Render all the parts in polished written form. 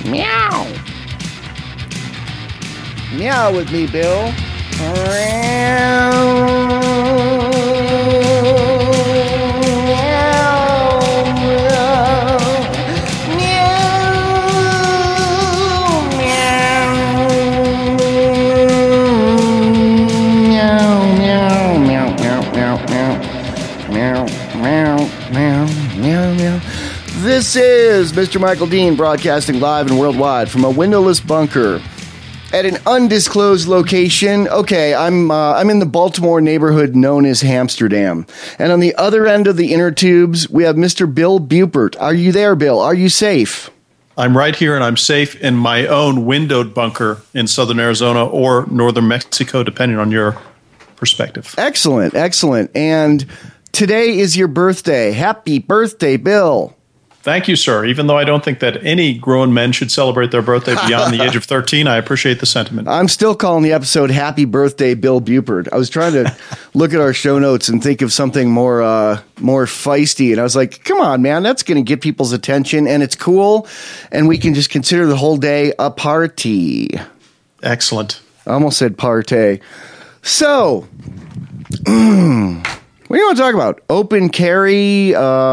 Meow. Meow with me, Bill. This is Mr. Michael Dean broadcasting live and worldwide from a windowless bunker at an undisclosed location. Okay, I'm in the Baltimore neighborhood known as Hamsterdam. And on the other end of the inner tubes, we have Mr. Bill Bupert. Are you there, Bill? Are you safe? I'm right here, and I'm safe in my own windowed bunker in southern Arizona or northern Mexico, depending on your perspective. Excellent, excellent. And today is your birthday. Happy birthday, Bill. Thank you, sir. Even though I don't think that any grown men should celebrate their birthday beyond the age of 13, I appreciate the sentiment. I'm still calling the episode Happy Birthday, Bill Bupert. I was trying to look at our show notes and think of something more feisty. And I was like, come on, man, that's going to get people's attention. And it's cool. And we can just consider the whole day a party. Excellent. I almost said partay. So, what do you want to talk about? Open carry,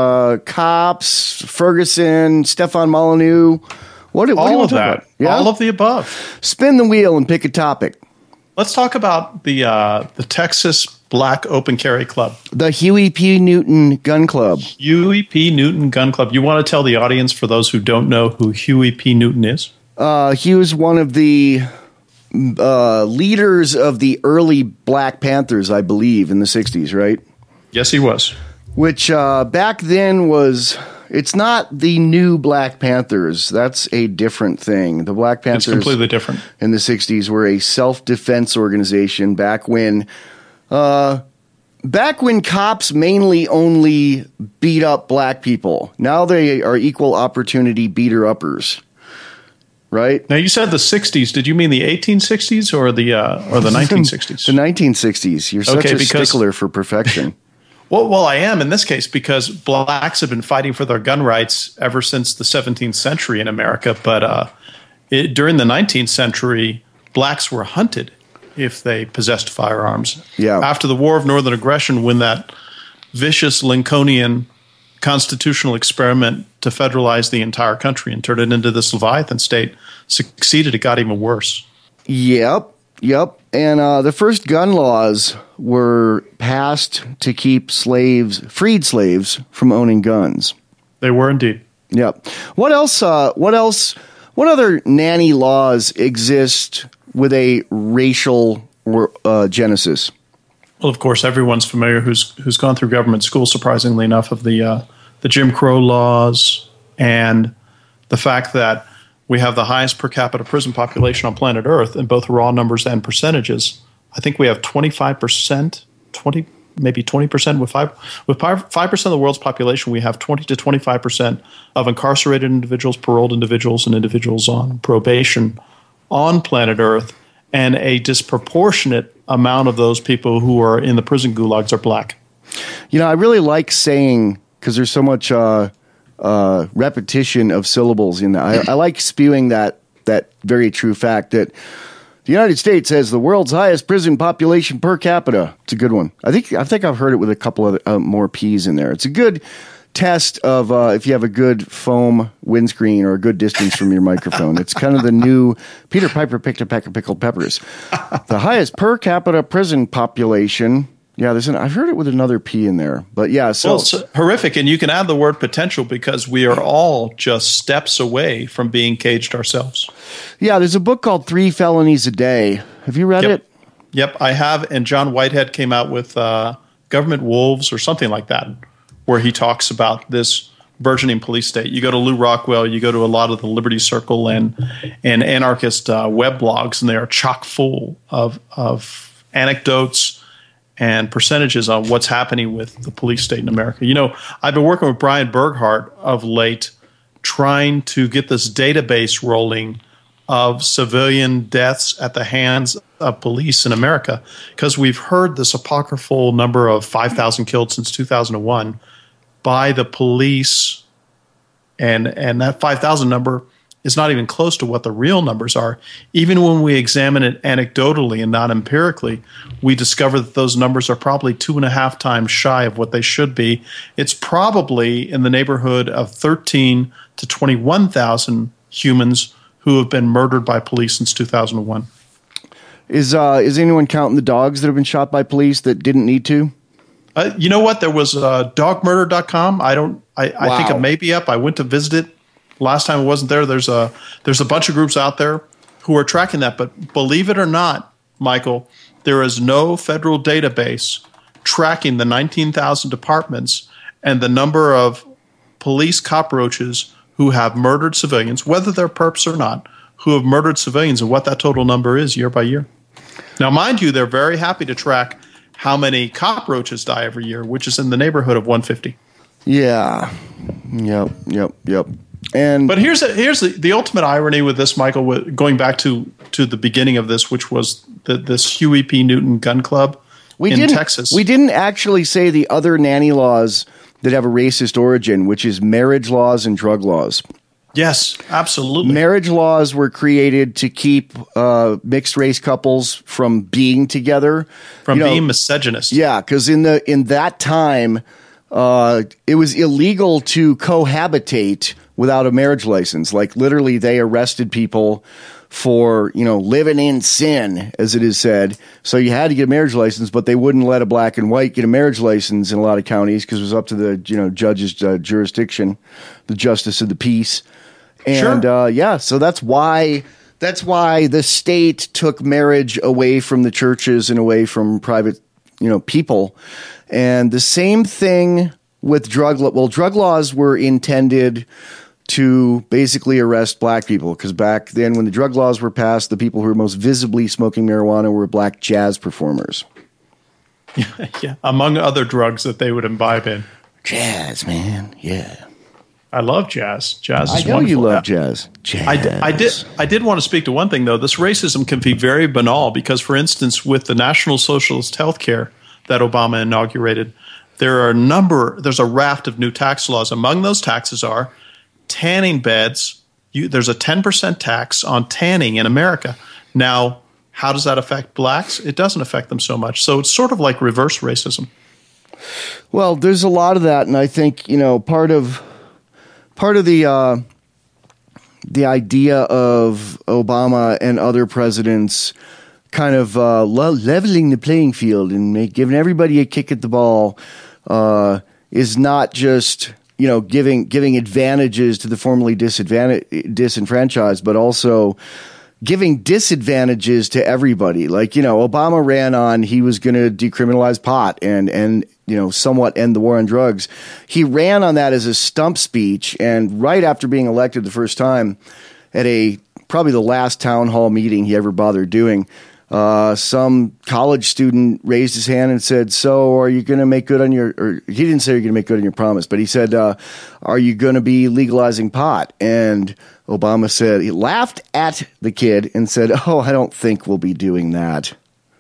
cops, Ferguson, Stefan Molyneux. What do you want to talk about? Yeah? All of the above. Spin the wheel and pick a topic. Let's talk about the Texas Black Open Carry Club. The Huey P. Newton Gun Club. Huey P. Newton Gun Club. You want to tell the audience, for those who don't know, who Huey P. Newton is? He was one of the leaders of the early Black Panthers, I believe, in the 60s, right? Yes, he was. Which back then was, it's not the new Black Panthers. That's a different thing. The Black Panthers, it's completely different, in the 60s were a self-defense organization back when cops mainly only beat up black people. Now they are equal opportunity beater-uppers. Right? Now, you said the 60s. Did you mean the 1860s or the 1960s? The 1960s. You're such a stickler for perfection. Well, I am in this case because blacks have been fighting for their gun rights ever since the 17th century in America. But during the 19th century, blacks were hunted if they possessed firearms. Yeah. After the War of Northern Aggression, when that vicious Lincolnian constitutional experiment to federalize the entire country and turn it into this Leviathan state succeeded, it got even worse. Yep. And the first gun laws were passed to keep freed slaves from owning guns. They were indeed. Yep. What else? What other nanny laws exist with a racial genesis? Well, of course, everyone's familiar who's gone through government school, surprisingly enough, of the Jim Crow laws and the fact that we have the highest per capita prison population on planet Earth in both raw numbers and percentages. I think we have 25%, maybe 20% with 5% of the world's population. We have 20 to 25% of incarcerated individuals, paroled individuals, and individuals on probation on planet Earth, and a disproportionate amount of those people who are in the prison gulags are black. You know, I really like saying, because there's so much repetition of syllables in that. I like spewing that very true fact that the United States has the world's highest prison population per capita. It's a good one. I think I've heard it with a couple of more P's in there. It's a good test of if you have a good foam windscreen or a good distance from your microphone. It's kind of the new Peter Piper picked a peck of pickled peppers. The highest per capita prison population. Yeah, I've heard it with another P in there. But yeah, so it's horrific. And you can add the word potential because we are all just steps away from being caged ourselves. Yeah, there's a book called 3 Felonies a Day. Have you read it? Yep, I have. And John Whitehead came out with Government Wolves or something like that, where he talks about this burgeoning police state. You go to Lou Rockwell, you go to a lot of the Liberty Circle and anarchist web blogs, and they are chock full of anecdotes and percentages on what's happening with the police state in America. You know, I've been working with Brian Berghardt of late trying to get this database rolling of civilian deaths at the hands of police in America, because we've heard this apocryphal number of 5,000 killed since 2001 by the police, and that 5,000 number is not even close to what the real numbers are. Even when we examine it anecdotally and not empirically, we discover that those numbers are probably 2.5 times shy of what they should be. It's probably in the neighborhood of 13 to 21,000 humans who have been murdered by police since 2001. Is anyone counting the dogs that have been shot by police that didn't need to? You know what? There was dogmurder.com. I think it may be up. I went to visit it last time. It wasn't there. There's a bunch of groups out there who are tracking that. But believe it or not, Michael, there is no federal database tracking the 19,000 departments and the number of police cockroaches who have murdered civilians, whether they're perps or not, who have murdered civilians and what that total number is year by year. Now, mind you, they're very happy to track how many cockroaches die every year, which is in the neighborhood of 150. Yeah. Yep. But here's the ultimate irony with this, Michael, going back to the beginning of this, which was this Huey P. Newton gun club in Texas. We didn't actually say the other nanny laws that have a racist origin, which is marriage laws and drug laws. Yes, absolutely. Marriage laws were created to keep mixed race couples from being together, being misogynist. Yeah, because in that time, it was illegal to cohabitate without a marriage license. Like literally, they arrested people for living in sin, as it is said. So you had to get a marriage license, but they wouldn't let a black and white get a marriage license in a lot of counties because it was up to the judge's jurisdiction, the justice of the peace. And sure. So that's why the state took marriage away from the churches and away from private people. And the same thing with drug laws were intended to basically arrest black people, because back then when the drug laws were passed, the people who were most visibly smoking marijuana were black jazz performers. Yeah, among other drugs that they would imbibe in. Jazz, man, yeah. I love jazz. Jazz is wonderful. I know you love jazz. I did want to speak to one thing, though. This racism can be very banal because, for instance, with the National Socialist Health Care that Obama inaugurated, there's a raft of new tax laws. Among those taxes are tanning beds. There's a 10% tax on tanning in America. Now, how does that affect blacks? It doesn't affect them so much. So it's sort of like reverse racism. Well, there's a lot of that, and I think part of the idea of Obama and other presidents kind of leveling the playing field and giving everybody a kick at the ball is not just giving advantages to the formerly disenfranchised, but also giving disadvantages to everybody. Like, Obama ran on he was going to decriminalize pot and somewhat end the war on drugs. He ran on that as a stump speech, and right after being elected the first time at probably the last town hall meeting he ever bothered doing, some college student raised his hand and said, "So are you going to make good on or he didn't say you're going to make good on your promise, but he said, are you going to be legalizing pot?" And Obama said, he laughed at the kid and said, "Oh, I don't think we'll be doing that."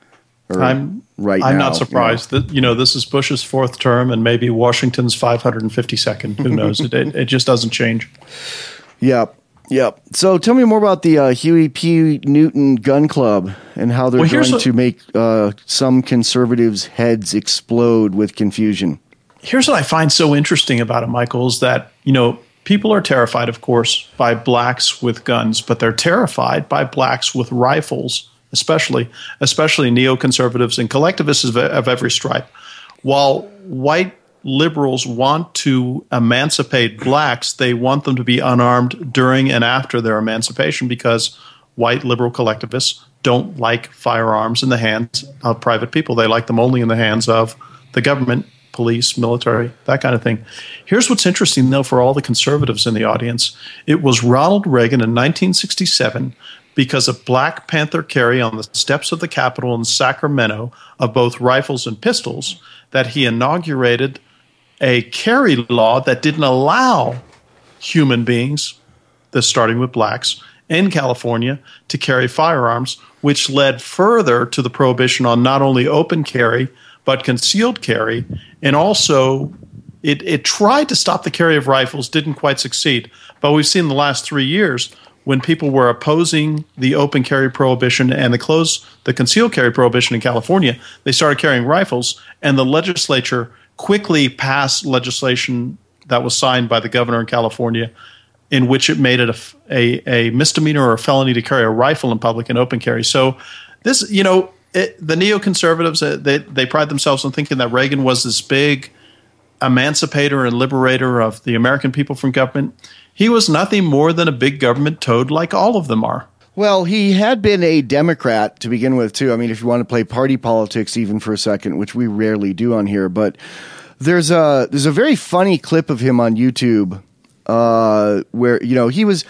I'm not surprised that this is Bush's 4th term and maybe Washington's 552nd. Who knows? It just doesn't change. Yep. So tell me more about the Huey P. Newton Gun Club and how they're going to make some conservatives' heads explode with confusion. Here's what I find so interesting about it, Michael, is that, people are terrified, of course, by blacks with guns, but they're terrified by blacks with rifles, especially neoconservatives and collectivists of every stripe. While white liberals want to emancipate blacks, they want them to be unarmed during and after their emancipation because white liberal collectivists don't like firearms in the hands of private people. They like them only in the hands of the government, police, military, that kind of thing. Here's what's interesting, though, for all the conservatives in the audience. It was Ronald Reagan in 1967, because of Black Panther carry on the steps of the Capitol in Sacramento of both rifles and pistols, that he inaugurated a carry law that didn't allow human beings, starting with blacks, in California to carry firearms, which led further to the prohibition on not only open carry, but concealed carry. And also, it tried to stop the carry of rifles, didn't quite succeed. But we've seen in the last 3 years when people were opposing the open carry prohibition and the concealed carry prohibition in California, they started carrying rifles, and the legislature quickly passed legislation that was signed by the governor in California, in which it made it a misdemeanor or a felony to carry a rifle in public and open carry. So this, the neoconservatives, they pride themselves on thinking that Reagan was this big emancipator and liberator of the American people from government. He was nothing more than a big government toad like all of them are. Well, he had been a Democrat to begin with, too. I mean, if you want to play party politics even for a second, which we rarely do on here, but there's a very funny clip of him on YouTube where, he was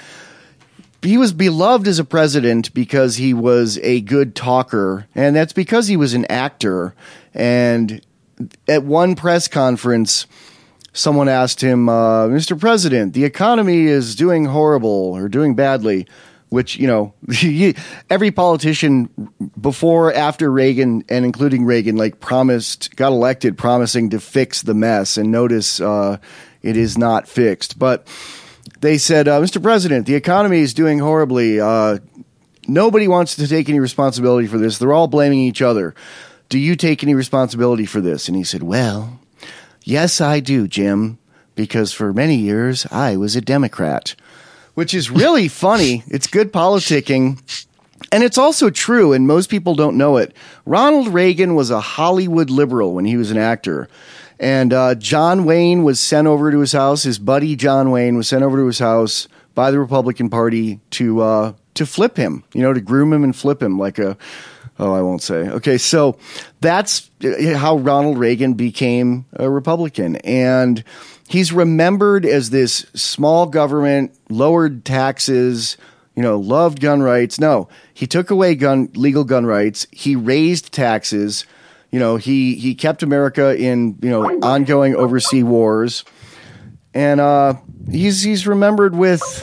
beloved as a president because he was a good talker, and that's because he was an actor. And at one press conference, someone asked him, Mr. President, the economy is doing horrible or doing badly, which, every politician before, after Reagan, and including Reagan, got elected promising to fix the mess. And notice it is not fixed. But they said, Mr. President, the economy is doing horribly. Nobody wants to take any responsibility for this. They're all blaming each other. Do you take any responsibility for this? And he said, well, yes, I do, Jim, because for many years I was a Democrat, which is really funny. It's good politicking. And it's also true, and most people don't know it. Ronald Reagan was a Hollywood liberal when he was an actor. And John Wayne was sent over to his house. His buddy John Wayne was sent over to his house by the Republican Party to flip him, to groom him and flip him like a... Oh, I won't say. Okay, so that's how Ronald Reagan became a Republican. And he's remembered as this small government, lowered taxes, loved gun rights. No, he took away legal gun rights. He raised taxes. He kept America in, ongoing overseas wars. And he's remembered with,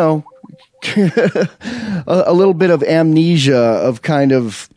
a little bit of amnesia of kind of,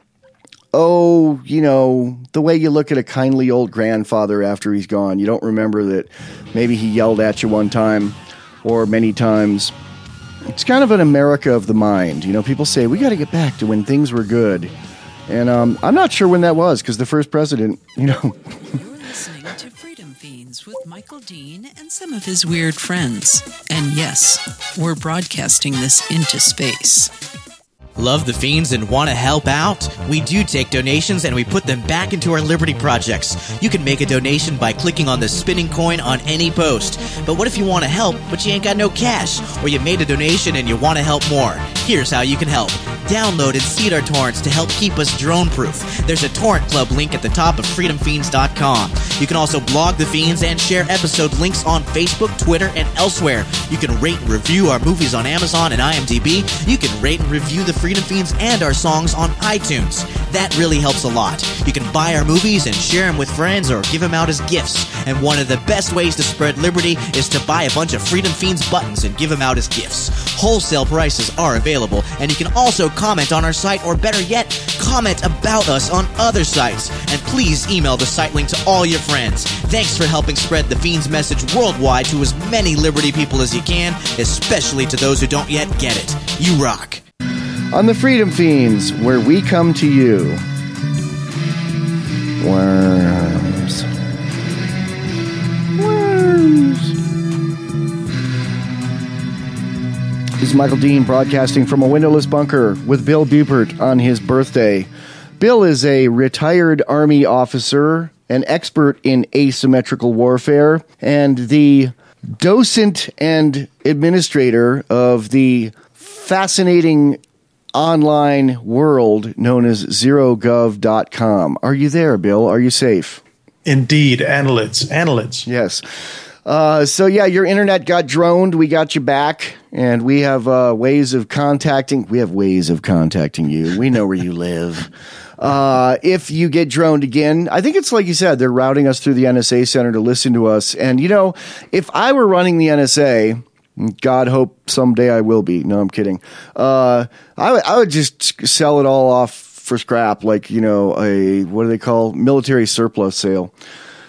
the way you look at a kindly old grandfather after he's gone. You don't remember that maybe he yelled at you one time or many times. It's kind of an America of the mind. People say, we got to get back to when things were good. And I'm not sure when that was, because the first president, You're listening to Freedom Fiends with Michael Dean and some of his weird friends. And yes, we're broadcasting this into space. Love the Fiends and want to help out? We do take donations and we put them back into our Liberty projects. You can make a donation by clicking on the spinning coin on any post. But what if you want to help, but you ain't got no cash? Or you made a donation and you want to help more? Here's how you can help. Download and seed our torrents to help keep us drone-proof. There's a torrent club link at the top of freedomfiends.com. You can also blog The Fiends and share episode links on Facebook, Twitter, and elsewhere. You can rate and review our movies on Amazon and IMDb. You can rate and review the Freedom Fiends and our songs on iTunes. That really helps a lot. You can buy our movies and share them with friends or give them out as gifts. And one of the best ways to spread liberty is to buy a bunch of Freedom Fiends buttons and give them out as gifts. Wholesale prices are available, and you can also comment on our site, or better yet, comment about us on other sites. And please email the site link to all your friends. Thanks for helping spread the Fiends message worldwide to as many liberty people as you can, especially to those who don't yet get it. You rock. On the Freedom Fiends, where we come to you. Worms. This is Michael Dean broadcasting from a windowless bunker with Bill Bupert on his birthday. Bill is a retired Army officer, an expert in asymmetrical warfare, and the docent and administrator of the fascinating online world known as zerogov.com. Are you there, Bill? Are you safe? Indeed. Annelids. Yes. So yeah, your internet got droned. We got you back, and we have ways of contacting you. We know where you live. If you get droned again, I think it's like you said, they're routing us through the NSA center to listen to us. And if I were running the NSA, God hope someday I will be. No, I'm kidding. I would just sell it all off for scrap, like, what do they call military surplus sale.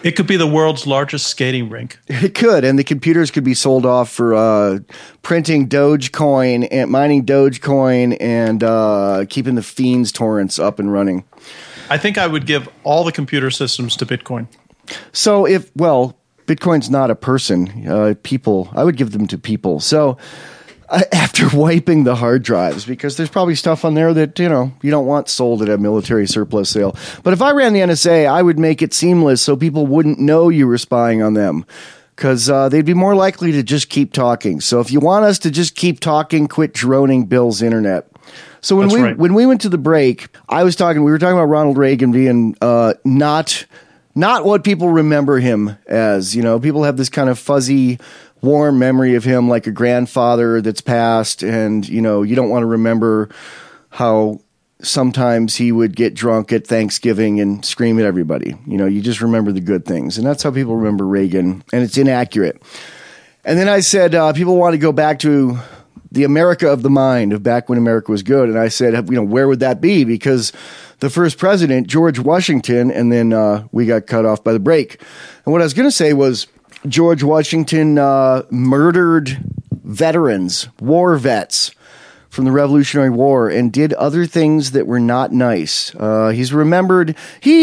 It could be the world's largest skating rink. It could, and the computers could be sold off for printing Dogecoin and mining Dogecoin and keeping the Fiends torrents up and running. I think I would give all the computer systems to Bitcoin. So Bitcoin's not a person. People, I would give them to people. So after wiping the hard drives, because there's probably stuff on there that, you don't want sold at a military surplus sale. But if I ran the NSA, I would make it seamless so people wouldn't know you were spying on them, because they'd be more likely to just keep talking. So if you want us to just keep talking, quit droning Bill's internet. So when we went to the break, we were talking about Ronald Reagan being not what people remember him as. People have this kind of fuzzy, warm memory of him like a grandfather that's passed, and you don't want to remember how sometimes he would get drunk at Thanksgiving and scream at everybody. You just remember the good things, and that's how people remember Reagan, and it's inaccurate. And then I said people want to go back to the America of the mind of back when America was good, and I said, where would that be? Because the first president, George Washington, and then we got cut off by the break. And what I was going to say was George Washington murdered veterans, war vets from the Revolutionary War, and did other things that were not nice. He is remembered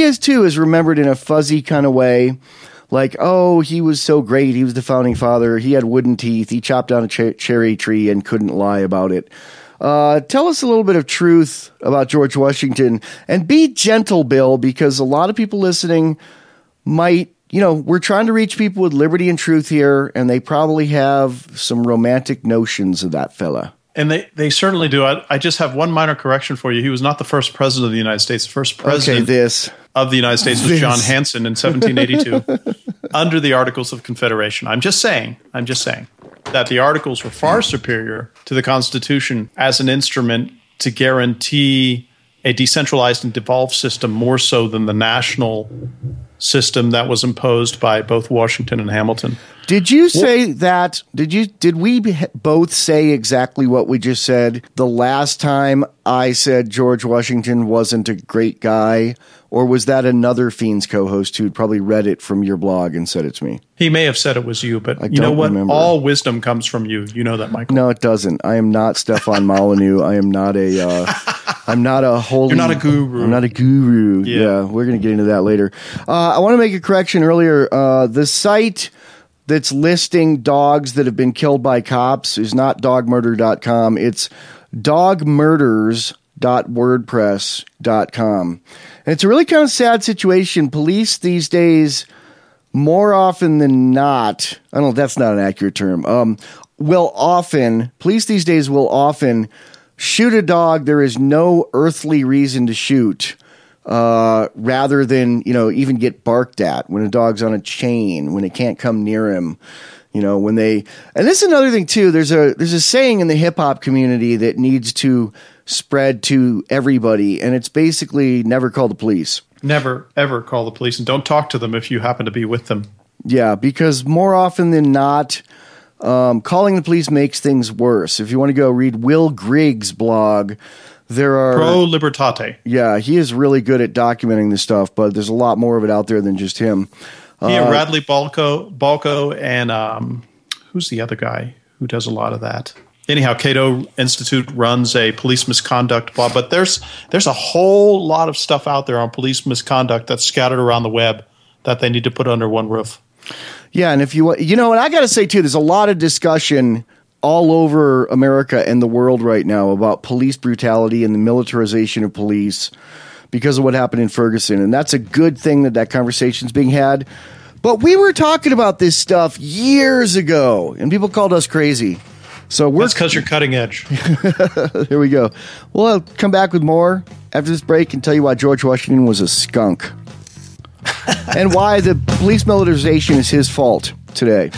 in a fuzzy kind of way. Like, oh, he was so great. He was the founding father. He had wooden teeth. He chopped down a cherry tree and couldn't lie about it. Tell us a little bit of truth about George Washington, and be gentle, Bill, because a lot of people listening might, we're trying to reach people with liberty and truth here, and they probably have some romantic notions of that fella. And they certainly do. I just have one minor correction for you. He was not the first president of the United States. The first president of the United States was John Hanson in 1782 under the Articles of Confederation. I'm just saying that the Articles were far superior to the Constitution as an instrument to guarantee a decentralized and devolved system more so than the national system that was imposed by both Washington and Hamilton. Did you say that? Did we both say exactly what we just said the last time I said George Washington wasn't a great guy? Or was that another Fiends co-host who'd probably read it from your blog and said it to me? He may have said it was you, but you know what? Remember. All wisdom comes from you. You know that, Michael. No, it doesn't. I am not Stefan Molyneux. I am not I'm not a holy... You're not a guru. I'm not a guru. Yeah, we're going to get into that later. I want to make a correction earlier. The site that's listing dogs that have been killed by cops is not dogmurder.com. It's dogmurders.wordpress.com. And it's a really kind of sad situation. Police these days, more often than not, I don't know, that's not an accurate term, police these days will often shoot a dog there is no earthly reason to shoot, rather than, even get barked at when a dog's on a chain, when it can't come near him. And this is another thing too. There's a saying in the hip hop community that needs to spread to everybody, and it's basically never call the police. Never, ever call the police, and don't talk to them if you happen to be with them. Yeah, because more often than not, calling the police makes things worse. If you want to go read Will Grigg's blog, there are... Pro Libertate. Yeah, he is really good at documenting this stuff, but there's a lot more of it out there than just him. He and Radley Balco and who's the other guy who does a lot of that? Anyhow, Cato Institute runs a police misconduct blog, but there's a whole lot of stuff out there on police misconduct that's scattered around the web that they need to put under one roof. Yeah, and if and I got to say too, there's a lot of discussion all over America and the world right now about police brutality and the militarization of police because of what happened in Ferguson, and that's a good thing that conversation's being had. But we were talking about this stuff years ago, and people called us crazy. So that's because you're cutting edge. Here we go. We'll come back with more after this break and tell you why George Washington was a skunk and why the police militarization is his fault today.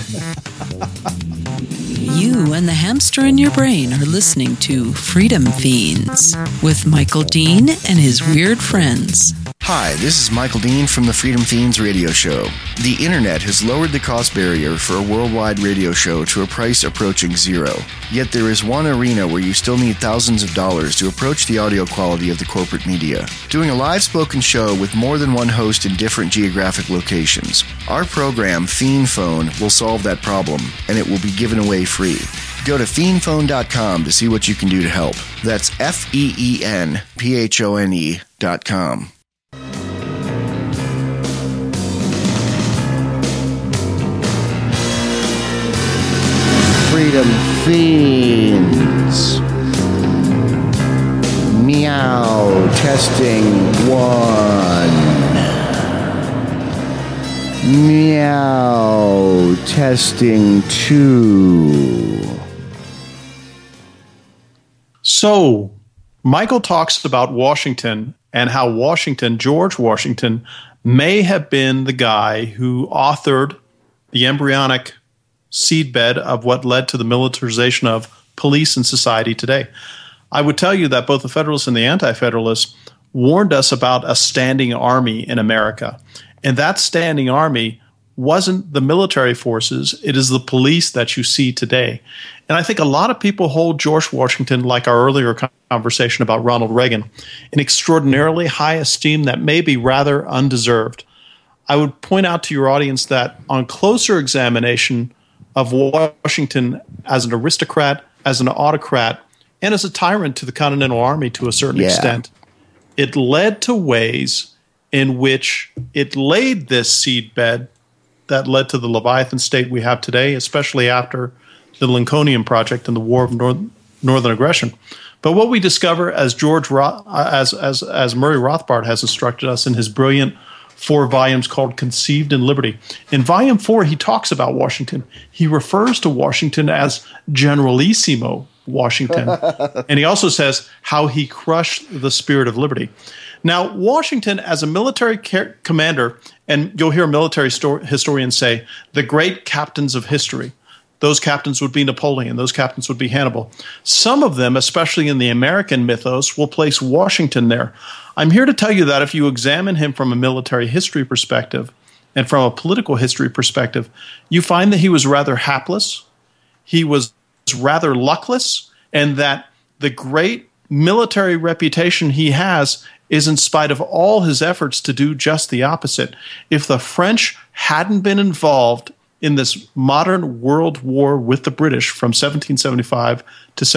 You and the hamster in your brain are listening to Freedom Fiends with Michael Dean and his weird friends. Hi, this is Michael Dean from the Freedom Fiends radio show. The internet has lowered the cost barrier for a worldwide radio show to a price approaching zero. Yet there is one arena where you still need thousands of dollars to approach the audio quality of the corporate media. Doing a live spoken show with more than one host in different geographic locations. Our program, Fiend Phone, will solve that problem, and it will be given away free. Go to fiendphone.com to see what you can do to help. That's FEENPHONE.com. Freedom Fiends. Meow. Testing 1. Meow. Testing 2. So, Michael talks about Washington and how Washington, George Washington, may have been the guy who authored the embryonic seedbed of what led to the militarization of police and society today. I would tell you that both the Federalists and the Anti-Federalists warned us about a standing army in America. And that standing army wasn't the military forces, it is the police that you see today. And I think a lot of people hold George Washington, like our earlier conversation about Ronald Reagan, in extraordinarily high esteem that may be rather undeserved. I would point out to your audience that on closer examination of Washington as an aristocrat, as an autocrat, and as a tyrant to the Continental Army to a certain extent, it led to ways in which it laid this seedbed that led to the Leviathan state we have today, especially after the Lincolnian Project and the War of Northern Aggression. But what we discover, as Murray Rothbard has instructed us in his brilliant 4 volumes called Conceived in Liberty. In volume 4, he talks about Washington. He refers to Washington as Generalissimo Washington. And he also says how he crushed the spirit of liberty. Now, Washington, as a military commander, and you'll hear military historians say, the great captains of history. Those captains would be Napoleon. Those captains would be Hannibal. Some of them, especially in the American mythos, will place Washington there. I'm here to tell you that if you examine him from a military history perspective and from a political history perspective, you find that he was rather hapless, he was rather luckless, and that the great military reputation he has is in spite of all his efforts to do just the opposite. If the French hadn't been involved in this modern world war with the British from 1775 to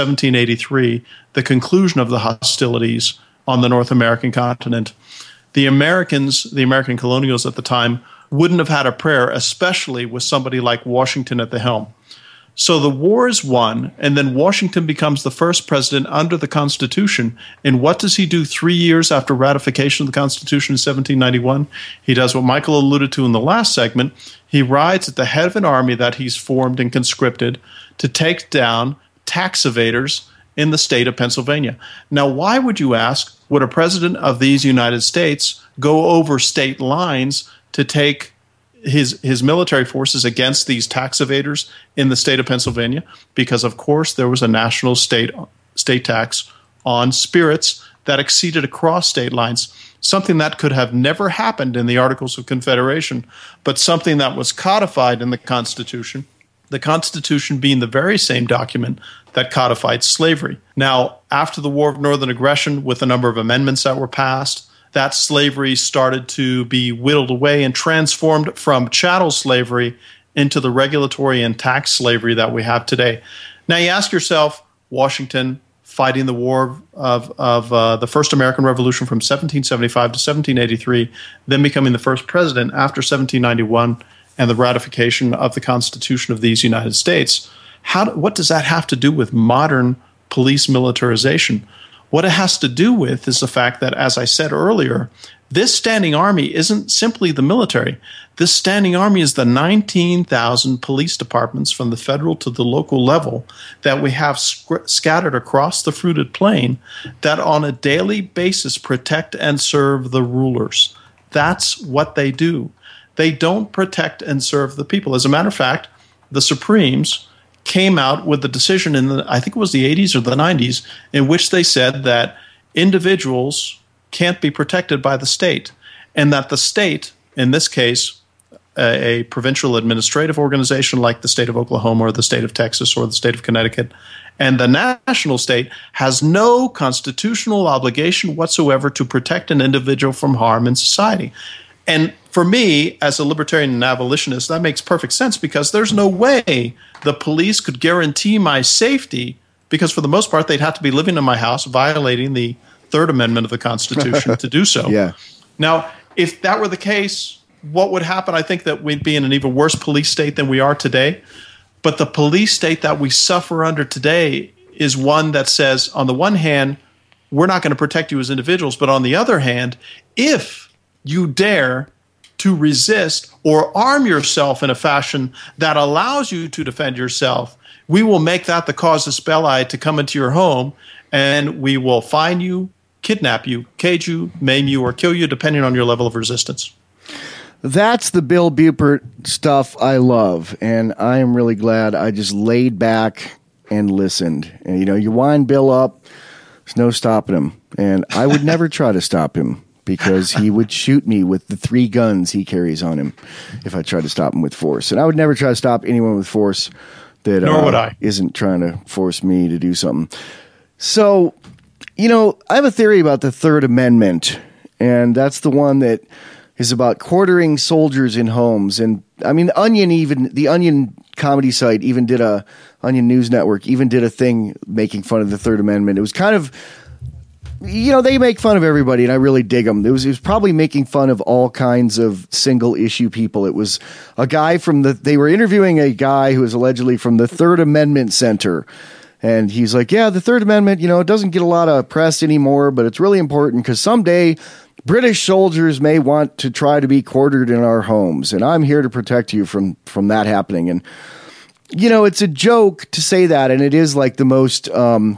1783, the conclusion of the hostilities on the North American continent, the Americans, the American colonials at the time, wouldn't have had a prayer, especially with somebody like Washington at the helm. So the war is won, and then Washington becomes the first president under the Constitution. And what does he do 3 years after ratification of the Constitution in 1791? He does what Michael alluded to in the last segment. He rides at the head of an army that he's formed and conscripted to take down tax evaders in the state of Pennsylvania. Now, why would you ask, would a president of these United States go over state lines to take his military forces against these tax evaders in the state of Pennsylvania? Because, of course, there was a national state tax on spirits that exceeded across state lines, something that could have never happened in the Articles of Confederation, but something that was codified in the Constitution being the very same document that codified slavery. Now, after the War of Northern Aggression, with a number of amendments that were passed, that slavery started to be whittled away and transformed from chattel slavery into the regulatory and tax slavery that we have today. Now, you ask yourself, Washington fighting the war of the first American Revolution from 1775 to 1783, then becoming the first president after 1791 and the ratification of the Constitution of these United States. What does that have to do with modern police militarization? What it has to do with is the fact that, as I said earlier, this standing army isn't simply the military. This standing army is the 19,000 police departments from the federal to the local level that we have scattered across the fruited plain that on a daily basis protect and serve the rulers. That's what they do. They don't protect and serve the people. As a matter of fact, the Supremes came out with a decision in I think it was the 80s or the 90s, in which they said that individuals can't be protected by the state, and that the state, in this case, a provincial administrative organization like the state of Oklahoma or the state of Texas or the state of Connecticut, and the national state has no constitutional obligation whatsoever to protect an individual from harm in society. And for me, as a libertarian and abolitionist, that makes perfect sense, because there's no way the police could guarantee my safety, because for the most part, they'd have to be living in my house, violating the Third Amendment of the Constitution to do so. Yeah. Now, if that were the case, what would happen? I think that we'd be in an even worse police state than we are today. But the police state that we suffer under today is one that says, on the one hand, we're not going to protect you as individuals, but on the other hand, if you dare to resist or arm yourself in a fashion that allows you to defend yourself, we will make that the casus belli to come into your home, and we will fine you, kidnap you, cage you, maim you, or kill you, depending on your level of resistance. That's the Bill Buford stuff I love, and I am really glad I just laid back and listened. And, you wind Bill up, there's no stopping him. And I would never try to stop him, because he would shoot me with the 3 guns he carries on him if I tried to stop him with force. And I would never try to stop anyone with force that Nor would I. Isn't trying to force me to do something. So, I have a theory about the Third Amendment, and that's the one that is about quartering soldiers in homes. And I mean, the Onion comedy site Onion News Network even did a thing making fun of the Third Amendment. It was kind of, they make fun of everybody, and I really dig them. It was probably making fun of all kinds of single issue people. It was a guy they were interviewing a guy who was allegedly from the Third Amendment Center. And he's like, yeah, the Third Amendment, it doesn't get a lot of press anymore, but it's really important because someday British soldiers may want to try to be quartered in our homes, and I'm here to protect you from that happening. And, it's a joke to say that, and it is like the most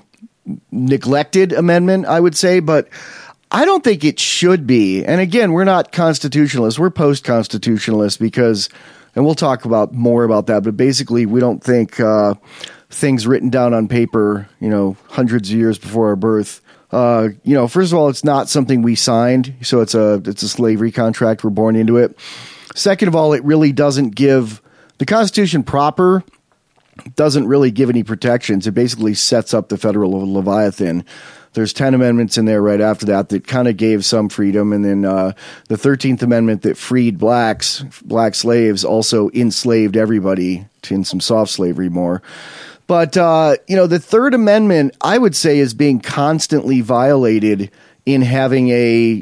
neglected amendment, I would say, but I don't think it should be. And again, we're not constitutionalists, we're post-constitutionalists, because, and we'll talk more about that, but basically we don't think things written down on paper, hundreds of years before our birth, first of all, it's not something we signed, so it's a slavery contract. We're born into it. Second of all, it really doesn't give the Constitution proper. Doesn't really give any protections. It basically sets up the federal Leviathan. There's 10 amendments in there right after that kind of gave some freedom, and then the 13th Amendment that freed black slaves also enslaved everybody in some soft slavery more. But, the Third Amendment, I would say, is being constantly violated in having a,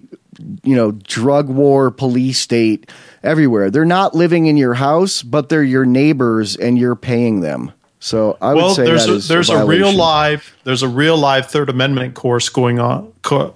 drug war police state everywhere. They're not living in your house, but they're your neighbors, and you're paying them. So I would say there's a real live Third Amendment case going on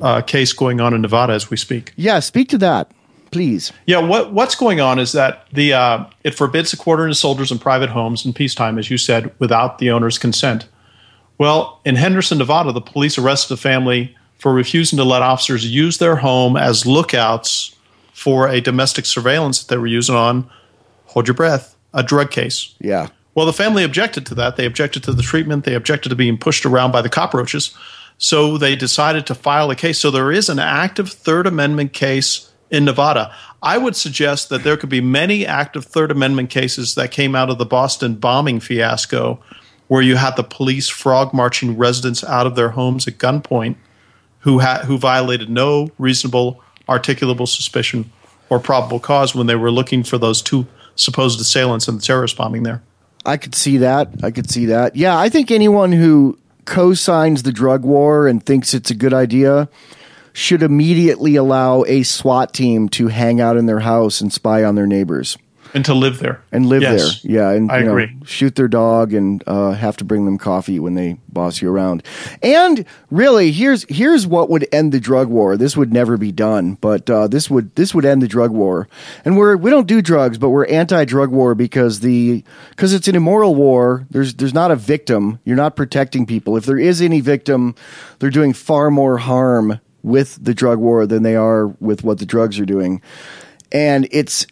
in Nevada as we speak. Yeah, speak to that, please. Yeah, what's going on is that it forbids the quartering of soldiers in private homes in peacetime, as you said, without the owner's consent. Well, in Henderson, Nevada, the police arrested a family for refusing to let officers use their home as lookouts for a domestic surveillance that they were using on, hold your breath, a drug case. Yeah. Well, the family objected to that. They objected to the treatment. They objected to being pushed around by the cockroaches. So they decided to file a case. So there is an active Third Amendment case in Nevada. I would suggest that there could be many active Third Amendment cases that came out of the Boston bombing fiasco, where you had the police frog marching residents out of their homes at gunpoint who violated no reasonable articulable suspicion or probable cause when they were looking for those 2 supposed assailants in the terrorist bombing there. I could see that. Yeah, I think anyone who co-signs the drug war and thinks it's a good idea should immediately allow a SWAT team to hang out in their house and spy on their neighbors. And to live there. Yes. There. Yeah. And I agree. Shoot their dog and have to bring them coffee when they boss you around. And really, here's what would end the drug war. This would never be done, but this would end the drug war. And we don't do drugs, but we're anti-drug war because it's an immoral war. There's not a victim. You're not protecting people. If there is any victim, they're doing far more harm with the drug war than they are with what the drugs are doing. And it's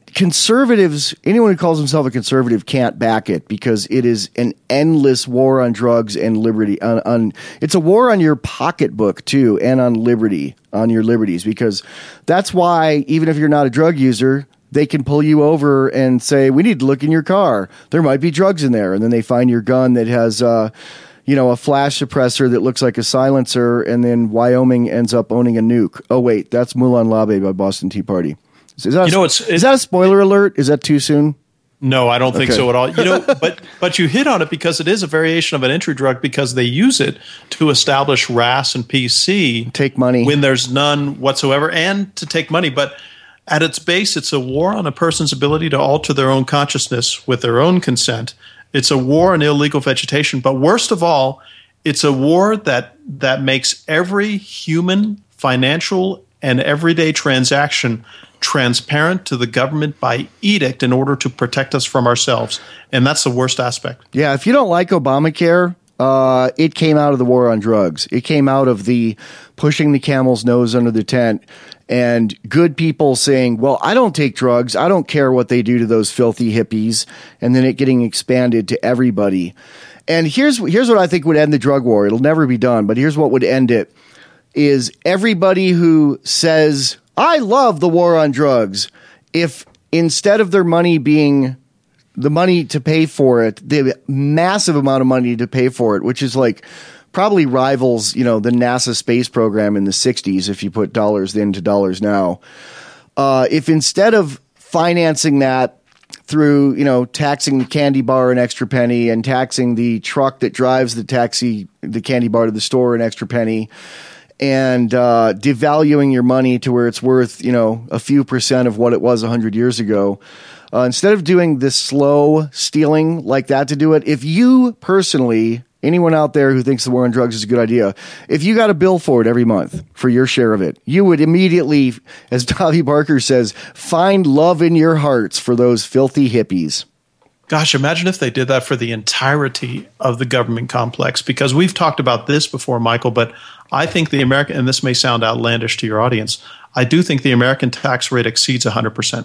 conservatives, anyone who calls himself a conservative can't back it because it is an endless war on drugs and liberty. It's a war on your pocketbook too, and on liberty, on your liberties, because that's why even if you're not a drug user, they can pull you over and say, we need to look in your car. There might be drugs in there. And then they find your gun that has, a flash suppressor that looks like a silencer. And then Wyoming ends up owning a nuke. Oh, wait, that's Moulin Labe by Boston Tea Party. Is that a spoiler alert? Is that too soon? No, I don't think so at all. But you hit on it because it is a variation of an entry drug because they use it to establish RAS and PC. Take money. When there's none whatsoever, and to take money. But at its base, it's a war on a person's ability to alter their own consciousness with their own consent. It's a war on illegal vegetation. But worst of all, it's a war that makes every human, financial, and everyday transaction transparent to the government by edict in order to protect us from ourselves. And that's the worst aspect. Yeah, if you don't like Obamacare, it came out of the war on drugs. It came out of the pushing the camel's nose under the tent and good people saying, well, I don't take drugs. I don't care what they do to those filthy hippies. And then it getting expanded to everybody. And here's what I think would end the drug war. It'll never be done, but here's what would end it is everybody who says, I love the war on drugs. If instead of their money being the money to pay for it, the massive amount of money to pay for it, which is like probably rivals, the NASA space program in the 60s, if you put dollars into dollars now. If instead of financing that through, taxing the candy bar an extra penny and taxing the truck that drives the candy bar to the store an extra penny, and devaluing your money to where it's worth, a few percent of what it was 100 years ago. Instead of doing this slow stealing like that to do it, if you personally, anyone out there who thinks the war on drugs is a good idea, if you got a bill for it every month for your share of it, you would immediately, as Tavi Barker says, find love in your hearts for those filthy hippies. Gosh, imagine if they did that for the entirety of the government complex, because we've talked about this before, Michael, but I think the American, and this may sound outlandish to your audience, I do think the American tax rate exceeds 100%.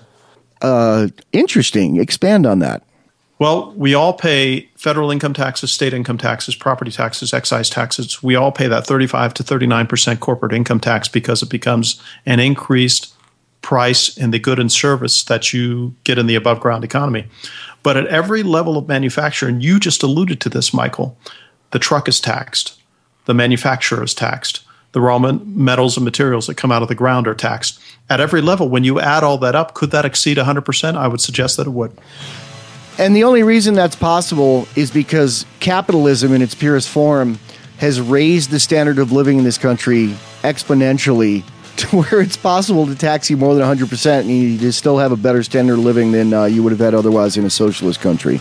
Interesting. Expand on that. Well, we all pay federal income taxes, state income taxes, property taxes, excise taxes. We all pay that 35 to 39% corporate income tax because it becomes an increased price in the good and service that you get in the above ground economy. But at every level of manufacture, and you just alluded to this, Michael, the truck is taxed, the manufacturer is taxed, the raw metals and materials that come out of the ground are taxed. At every level, when you add all that up, could that exceed 100%? I would suggest that it would. And the only reason that's possible is because capitalism in its purest form has raised the standard of living in this country exponentially to where it's possible to tax you more than 100% and you just still have a better standard of living than you would have had otherwise in a socialist country.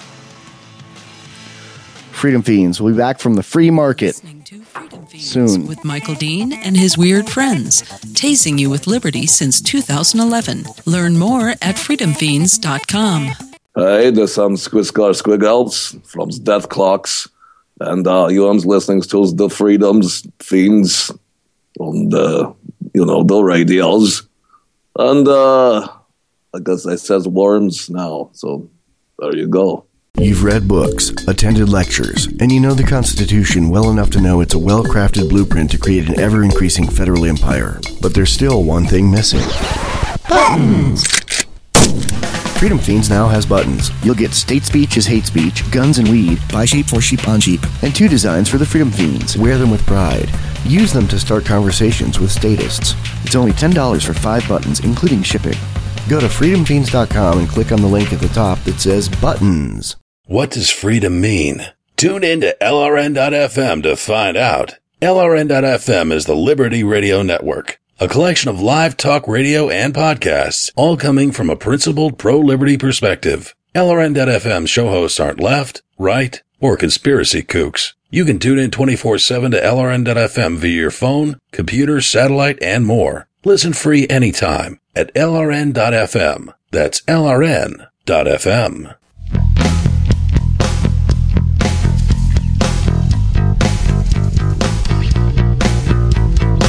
Freedom Fiends. We'll be back from the free market soon. With Michael Dean and his weird friends, tasing you with liberty since 2011. Learn more at freedomfiends.com. Hey, there's some Squiggles from Death Clocks, and you are listening to the Freedoms Fiends on the, the radios. And I guess I says worms now, so there you go. You've read books, attended lectures, and you know the Constitution well enough to know it's a well-crafted blueprint to create an ever-increasing federal empire. But there's still one thing missing. Buttons! Freedom Fiends now has buttons. You'll get state speech is hate speech, guns and weed, buy sheep for sheep on sheep, and 2 designs for the Freedom Fiends. Wear them with pride. Use them to start conversations with statists. It's only $10 for 5 buttons, including shipping. Go to freedomfiends.com and click on the link at the top that says buttons. What does freedom mean? Tune in to LRN.FM to find out. LRN.FM is the Liberty Radio Network, a collection of live talk radio and podcasts, all coming from a principled pro-liberty perspective. LRN.FM show hosts aren't left, right, or conspiracy kooks. You can tune in 24/7 to LRN.FM via your phone, computer, satellite, and more. Listen free anytime at LRN.FM. That's LRN.FM.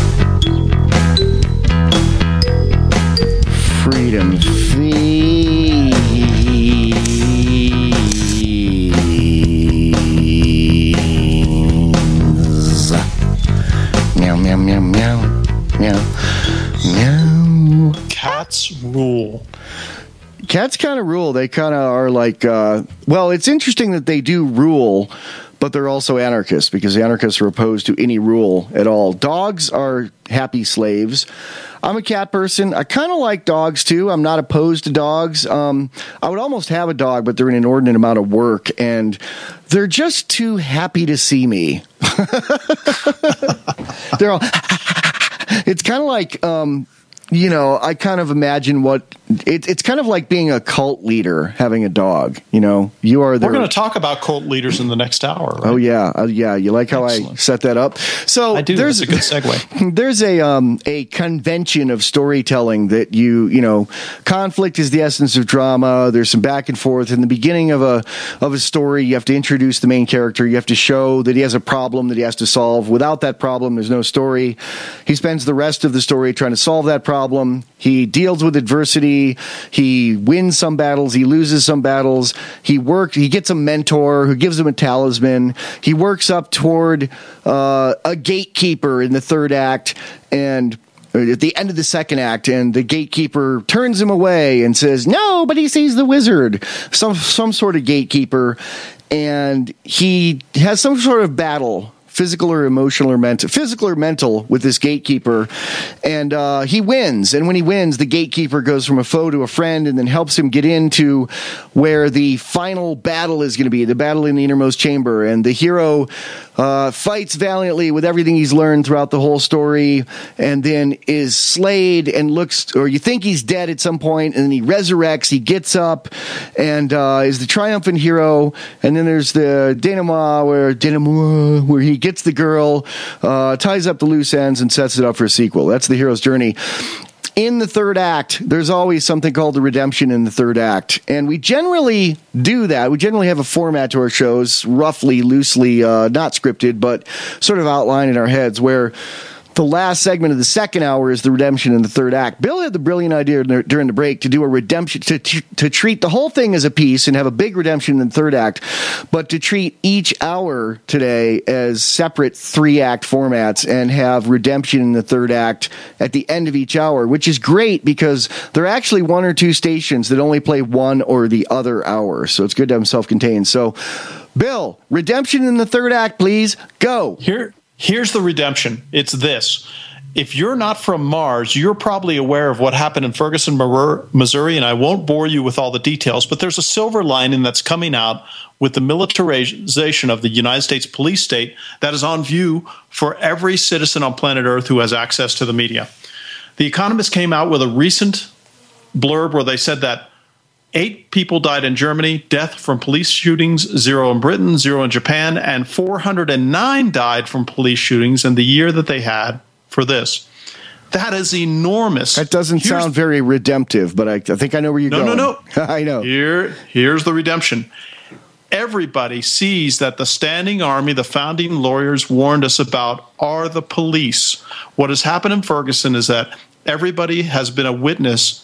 Freedom Fiends. cats rule. Cats kind of rule. They kind of are like, well, it's interesting that they do rule, but they're also anarchists because the anarchists are opposed to any rule at all. Dogs are happy slaves. I'm a cat person. I kind of like dogs too. I'm not opposed to dogs. I would almost have a dog, but they're an inordinate amount of work and they're just too happy to see me. They're all, it's kind of like, I kind of imagine what it's kind of like being a cult leader, having a dog. You are there. We're going to talk about cult leaders in the next hour. Right? Oh yeah, yeah. You like how Excellent. I set that up? So I do. That's a good segue. There's a convention of storytelling that conflict is the essence of drama. There's some back and forth in the beginning of a story. You have to introduce the main character. You have to show that he has a problem that he has to solve. Without that problem, there's no story. He spends the rest of the story trying to solve that problem. He deals with adversity. He wins some battles. He loses some battles. He gets a mentor who gives him a talisman. He works up toward a gatekeeper in the third act and at the end of the second act, and the gatekeeper turns him away and says, no, but he sees the wizard, some sort of gatekeeper, and he has some sort of battle, physical or emotional or mental with this gatekeeper, and he wins. And when he wins, the gatekeeper goes from a foe to a friend and then helps him get into where the final battle is going to be, the battle in the innermost chamber. And the hero fights valiantly with everything he's learned throughout the whole story, and then is slayed and or you think he's dead at some point, and then he resurrects, he gets up, and is the triumphant hero. And then there's the denouement where he gets the girl, ties up the loose ends, and sets it up for a sequel. That's the hero's journey. In the third act, there's always something called the redemption in the third act. And we generally do that. We generally have a format to our shows, roughly, loosely, not scripted, but sort of outlined in our heads, where the last segment of the second hour is the redemption in the third act. Bill had the brilliant idea during the break to do a redemption, to treat the whole thing as a piece and have a big redemption in the third act, but to treat each hour today as separate 3-act formats and have redemption in the third act at the end of each hour, which is great because there are actually 1 or 2 stations that only play one or the other hour. So it's good to have them self-contained. So, Bill, redemption in the third act, please. Go. Here's the redemption. It's this. If you're not from Mars, you're probably aware of what happened in Ferguson, Missouri, and I won't bore you with all the details, but there's a silver lining that's coming out with the militarization of the United States police state that is on view for every citizen on planet Earth who has access to the media. The Economist came out with a recent blurb where they said that 8 people died in Germany, death from police shootings, 0 in Britain, 0 in Japan, and 409 died from police shootings in the year that they had for this. That is enormous. That doesn't sound very redemptive, but I think I know where you're going. No. I know. Here's the redemption. Everybody sees that the standing army, the founding lawyers warned us about, are the police. What has happened in Ferguson is that everybody has been a witness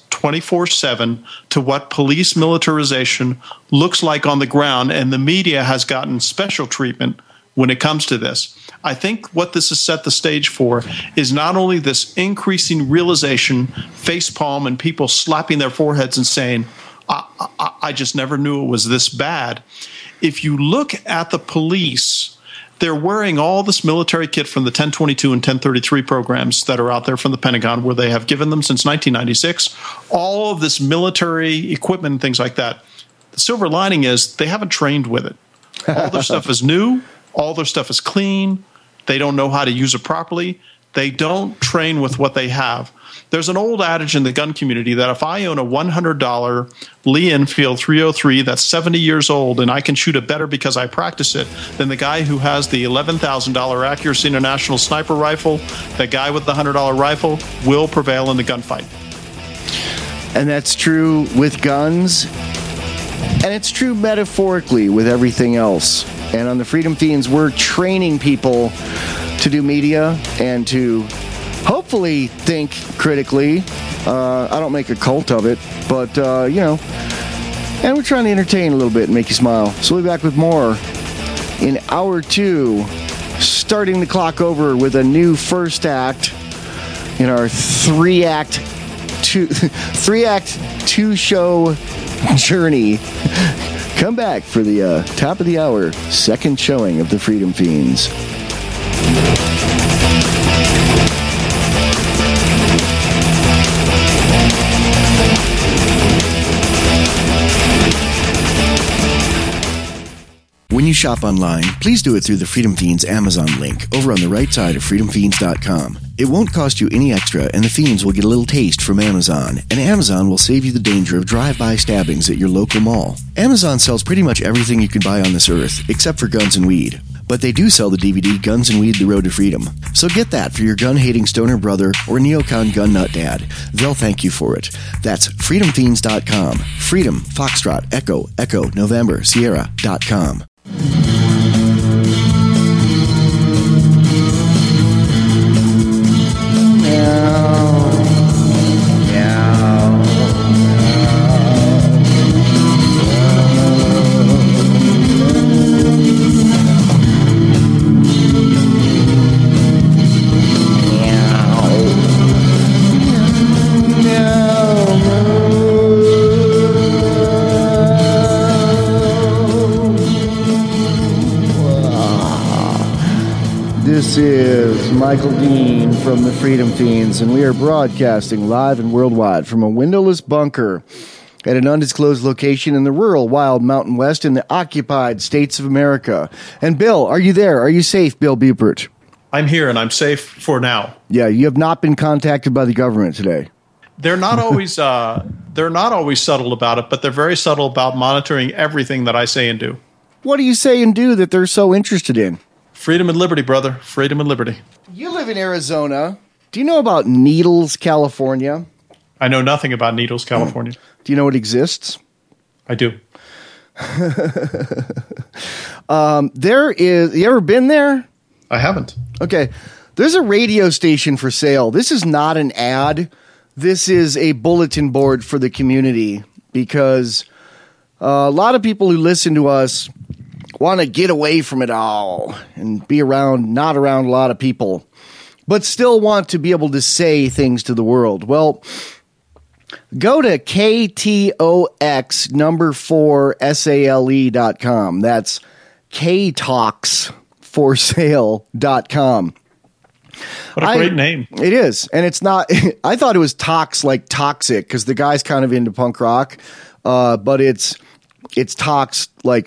24/7 to what police militarization looks like on the ground, and the media has gotten special treatment when it comes to this. I think what this has set the stage for is not only this increasing realization, facepalm, and people slapping their foreheads and saying, I just never knew it was this bad. If you look at the police, they're wearing all this military kit from the 1022 and 1033 programs that are out there from the Pentagon, where they have given them since 1996, all of this military equipment and things like that. The silver lining is they haven't trained with it. All their stuff is new. All their stuff is clean. They don't know how to use it properly. They don't train with what they have. There's an old adage in the gun community that if I own a $100 Lee Enfield 303 that's 70 years old and I can shoot it better because I practice it than the guy who has the $11,000 Accuracy International sniper rifle, the guy with the $100 rifle will prevail in the gunfight. And that's true with guns, and it's true metaphorically with everything else. And on the Freedom Fiends, we're training people to do media and to hopefully think critically. I don't make a cult of it, but, and we're trying to entertain a little bit and make you smile. So we'll be back with more in hour 2, starting the clock over with a new first act in our 3-act 3-act 2-show journey. Come back for the top of the hour second showing of the Freedom Fiends. When you shop online, please do it through the Freedom Fiends Amazon link over on the right side of freedomfiends.com. It won't cost you any extra, and the Fiends will get a little taste from Amazon, and Amazon will save you the danger of drive-by stabbings at your local mall. Amazon sells pretty much everything you can buy on this earth, except for guns and weed. But they do sell the DVD Guns and Weed: The Road to Freedom. So get that for your gun-hating stoner brother or neocon gun nut dad. They'll thank you for it. That's freedomfiends.com. Freedom, Foxtrot, Echo, Echo, November, Sierra.com. This is Michael Dean from the Freedom Fiends, and we are broadcasting live and worldwide from a windowless bunker at an undisclosed location in the rural Wild Mountain West in the occupied states of America. And Bill, are you there? Are you safe, Bill Bupert? I'm here, and I'm safe for now. Yeah, you have not been contacted by the government today. They're not always subtle about it, but they're very subtle about monitoring everything that I say and do. What do you say and do that they're so interested in? Freedom and liberty, brother. Freedom and liberty. You live in Arizona. Do you know about Needles, California? I know nothing about Needles, California. Do you know it exists? I do. You ever been there? I haven't. Okay. There's a radio station for sale. This is not an ad. This is a bulletin board for the community because a lot of people who listen to us want to get away from it all and be not around a lot of people, but still want to be able to say things to the world. Well, go to KTOX4SALE.com. That's KTOX4SALE.com. What a great name. It is. And it's not, I thought it was Tox like toxic because the guy's kind of into punk rock, but it's Tox like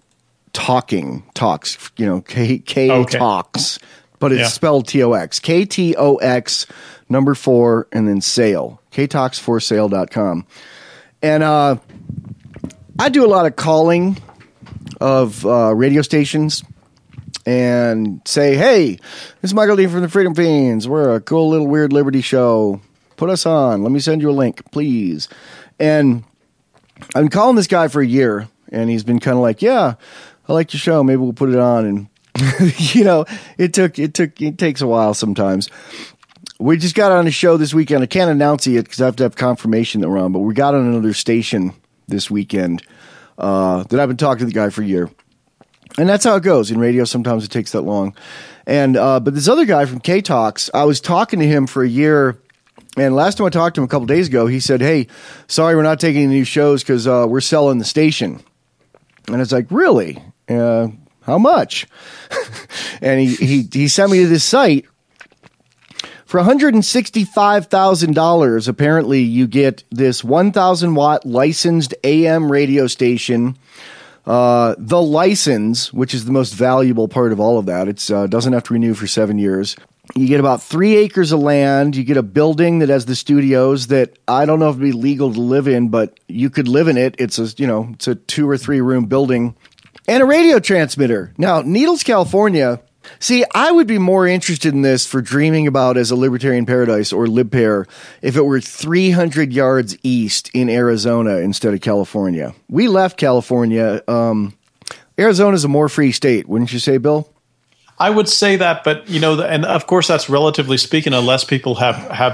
talks, you know, K okay. Talks, but it's spelled TOX. KTOX 4 and then sale. KTOX4sale.com. And I do a lot of calling of radio stations and say, hey, this is Michael Dean from the Freedom Fiends. We're a cool little weird liberty show. Put us on. Let me send you a link, please. And I've been calling this guy for a year, and he's been kind of like, yeah, I like your show. Maybe we'll put it on. And, you know, it takes a while sometimes. We just got on a show this weekend. I can't announce it yet because I have to have confirmation that we're on, but we got on another station this weekend that I've been talking to the guy for a year. And that's how it goes. In radio, sometimes it takes that long. And but this other guy from K-Talks, I was talking to him for a year, and last time I talked to him a couple days ago, he said, hey, sorry we're not taking any new shows because we're selling the station. And it's like, really? How much? And he sent me to this site. For $165,000, apparently you get this 1,000-watt licensed AM radio station. The license, which is the most valuable part of all of that, it doesn't have to renew for 7 years. You get about 3 acres of land. You get a building that has the studios that I don't know if it'd be legal to live in, but you could live in it. It's a 2 or 3 room building and a radio transmitter. Now, Needles, California. See, I would be more interested in this for dreaming about as a libertarian paradise or LibPair if it were 300 yards east in Arizona instead of California. We left California. Arizona's a more free state, wouldn't you say, Bill? I would say that, but and of course that's relatively speaking, unless people have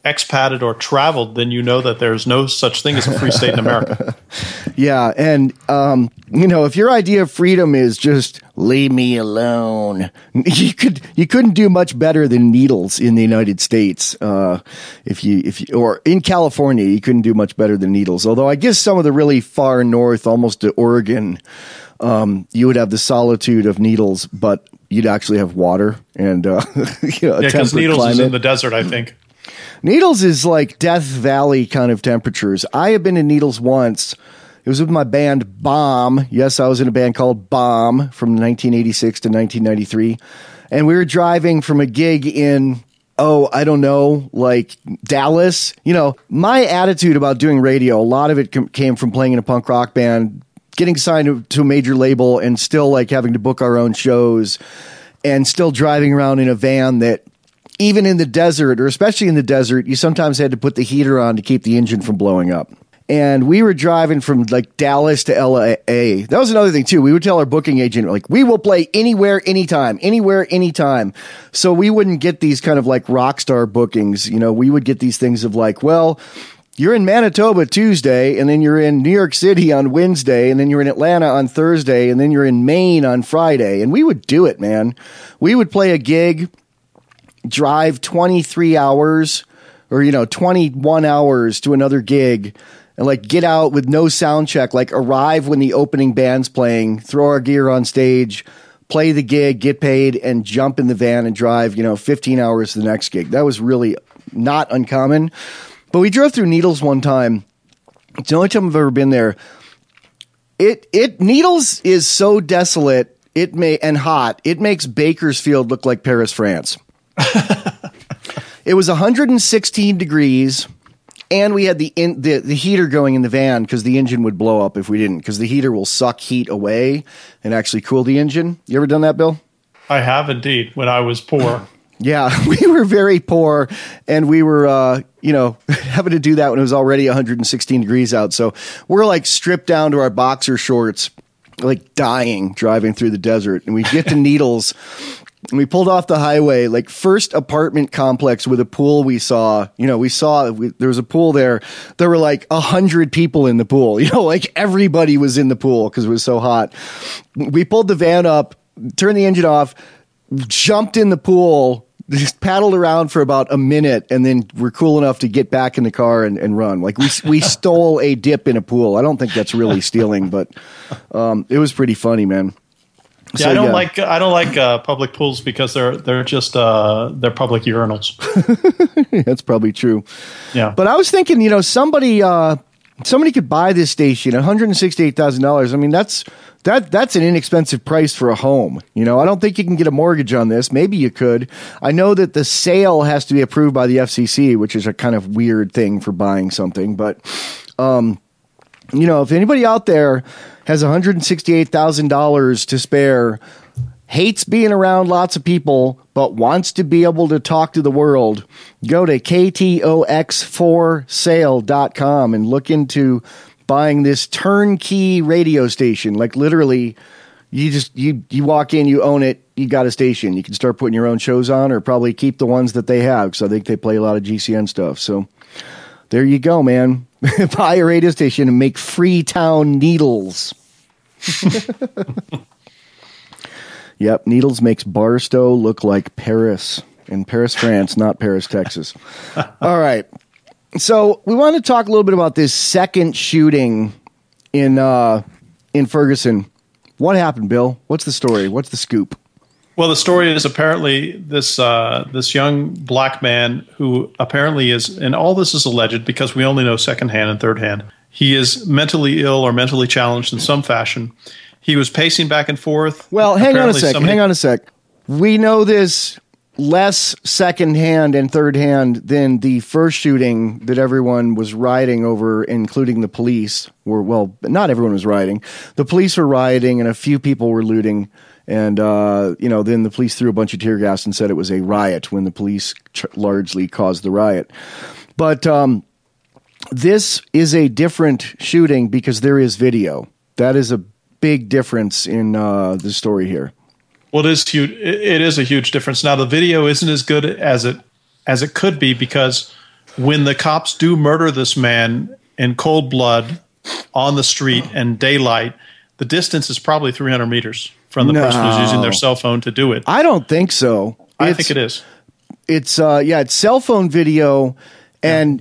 expatted or traveled, then you know that there's no such thing as a free state in America. Yeah, and if your idea of freedom is just leave me alone, you couldn't do much better than needles in the United States. If you or in California, you couldn't do much better than needles. Although I guess some of the really far north, almost to Oregon, you would have the solitude of needles, but you'd actually have water and a because Needles climate. Is in the desert, I think. Needles is like Death Valley kind of temperatures. I have been to Needles once. It was with my band Bomb. Yes, I was in a band called Bomb from 1986 to 1993. And we were driving from a gig in, I don't know, like Dallas. My attitude about doing radio, a lot of it came from playing in a punk rock band, getting signed to a major label, and still like having to book our own shows, and still driving around in a van that even in the desert, or especially in the desert, you sometimes had to put the heater on to keep the engine from blowing up. And we were driving from like Dallas to LA. That was another thing too. We would tell our booking agent, like, we will play anywhere, anytime, anywhere, anytime. So we wouldn't get these kind of like rock star bookings. We would get these things of like, well, you're in Manitoba Tuesday, and then you're in New York City on Wednesday, and then you're in Atlanta on Thursday, and then you're in Maine on Friday. And we would do it, man. We would play a gig, drive 23 hours or, 21 hours to another gig, and like get out with no sound check, like arrive when the opening band's playing, throw our gear on stage, play the gig, get paid, and jump in the van and drive, 15 hours to the next gig. That was really not uncommon. But we drove through Needles one time. It's the only time I've ever been there. Needles is so desolate and hot. It makes Bakersfield look like Paris, France. It was 116 degrees, and we had the heater going in the van because the engine would blow up if we didn't. Because the heater will suck heat away and actually cool the engine. You ever done that, Bill? I have indeed. When I was poor. Yeah, we were very poor, and we were, having to do that when it was already 116 degrees out. So we're like stripped down to our boxer shorts, like dying, driving through the desert. And we get to Needles, and we pulled off the highway, like first apartment complex with a pool we saw. There was a pool there. There were like 100 people in the pool. Like everybody was in the pool because it was so hot. We pulled the van up, turned the engine off, jumped in the pool, just paddled around for about a minute, and then we're cool enough to get back in the car and run. Like we stole a dip in a pool. I don't think that's really stealing, but it was pretty funny, man. Yeah, so, I don't like public pools because they're just they're public urinals. That's probably true. Yeah, but I was thinking, somebody could buy this station, $168,000. I mean, that's an inexpensive price for a home. I don't think you can get a mortgage on this. Maybe you could. I know that the sale has to be approved by the FCC, which is a kind of weird thing for buying something. But, if anybody out there has $168,000 to spare, hates being around lots of people, but wants to be able to talk to the world, go to ktox4sale.com and look into buying this turnkey radio station. Like literally, you walk in, you own it, you got a station. You can start putting your own shows on, or probably keep the ones that they have, because I think they play a lot of GCN stuff. So there you go, man. Buy a radio station and make Freetown Needles. Yep, Needles makes Barstow look like Paris. In Paris, France, not Paris, Texas. All right. So we want to talk a little bit about this second shooting in Ferguson. What happened, Bill? What's the story? What's the scoop? Well, the story is apparently this young black man who apparently is, and all this is alleged because we only know secondhand and thirdhand, he is mentally ill or mentally challenged in some fashion. He was pacing back and forth. Well, hang on a sec. We know this less secondhand and thirdhand than the first shooting that everyone was rioting over, including the police. Not everyone was rioting. The police were rioting, and a few people were looting. And, then the police threw a bunch of tear gas and said it was a riot when the police largely caused the riot. But this is a different shooting because there is video. That is a big difference in the story here. Well, it is huge. It is a huge difference. Now, the video isn't as good as it could be because when the cops do murder this man in cold blood on the street and daylight, the distance is probably 300 meters from the person who's using their cell phone to do it. I don't think so. I think it is. It's cell phone video, and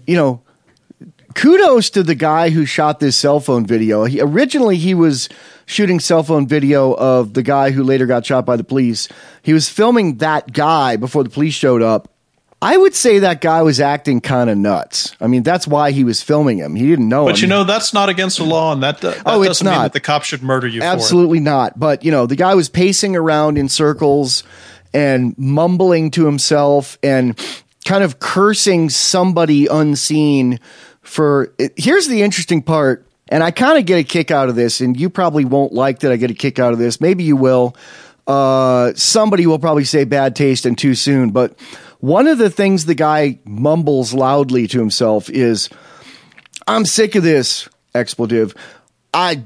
kudos to the guy who shot this cell phone video. Originally he was shooting cell phone video of the guy who later got shot by the police. He was filming that guy before the police showed up. I would say that guy was acting kind of nuts. I mean, that's why he was filming him. He didn't know him. But that's not against the law, and that doesn't mean that the cops should murder you. Absolutely not. But the guy was pacing around in circles and mumbling to himself and kind of cursing somebody unseen for it. Here's the interesting part, and I kind of get a kick out of this, and you probably won't like that I get a kick out of this. Maybe you will. Somebody will probably say bad taste and too soon, but one of the things the guy mumbles loudly to himself is, "I'm sick of this," expletive. I'm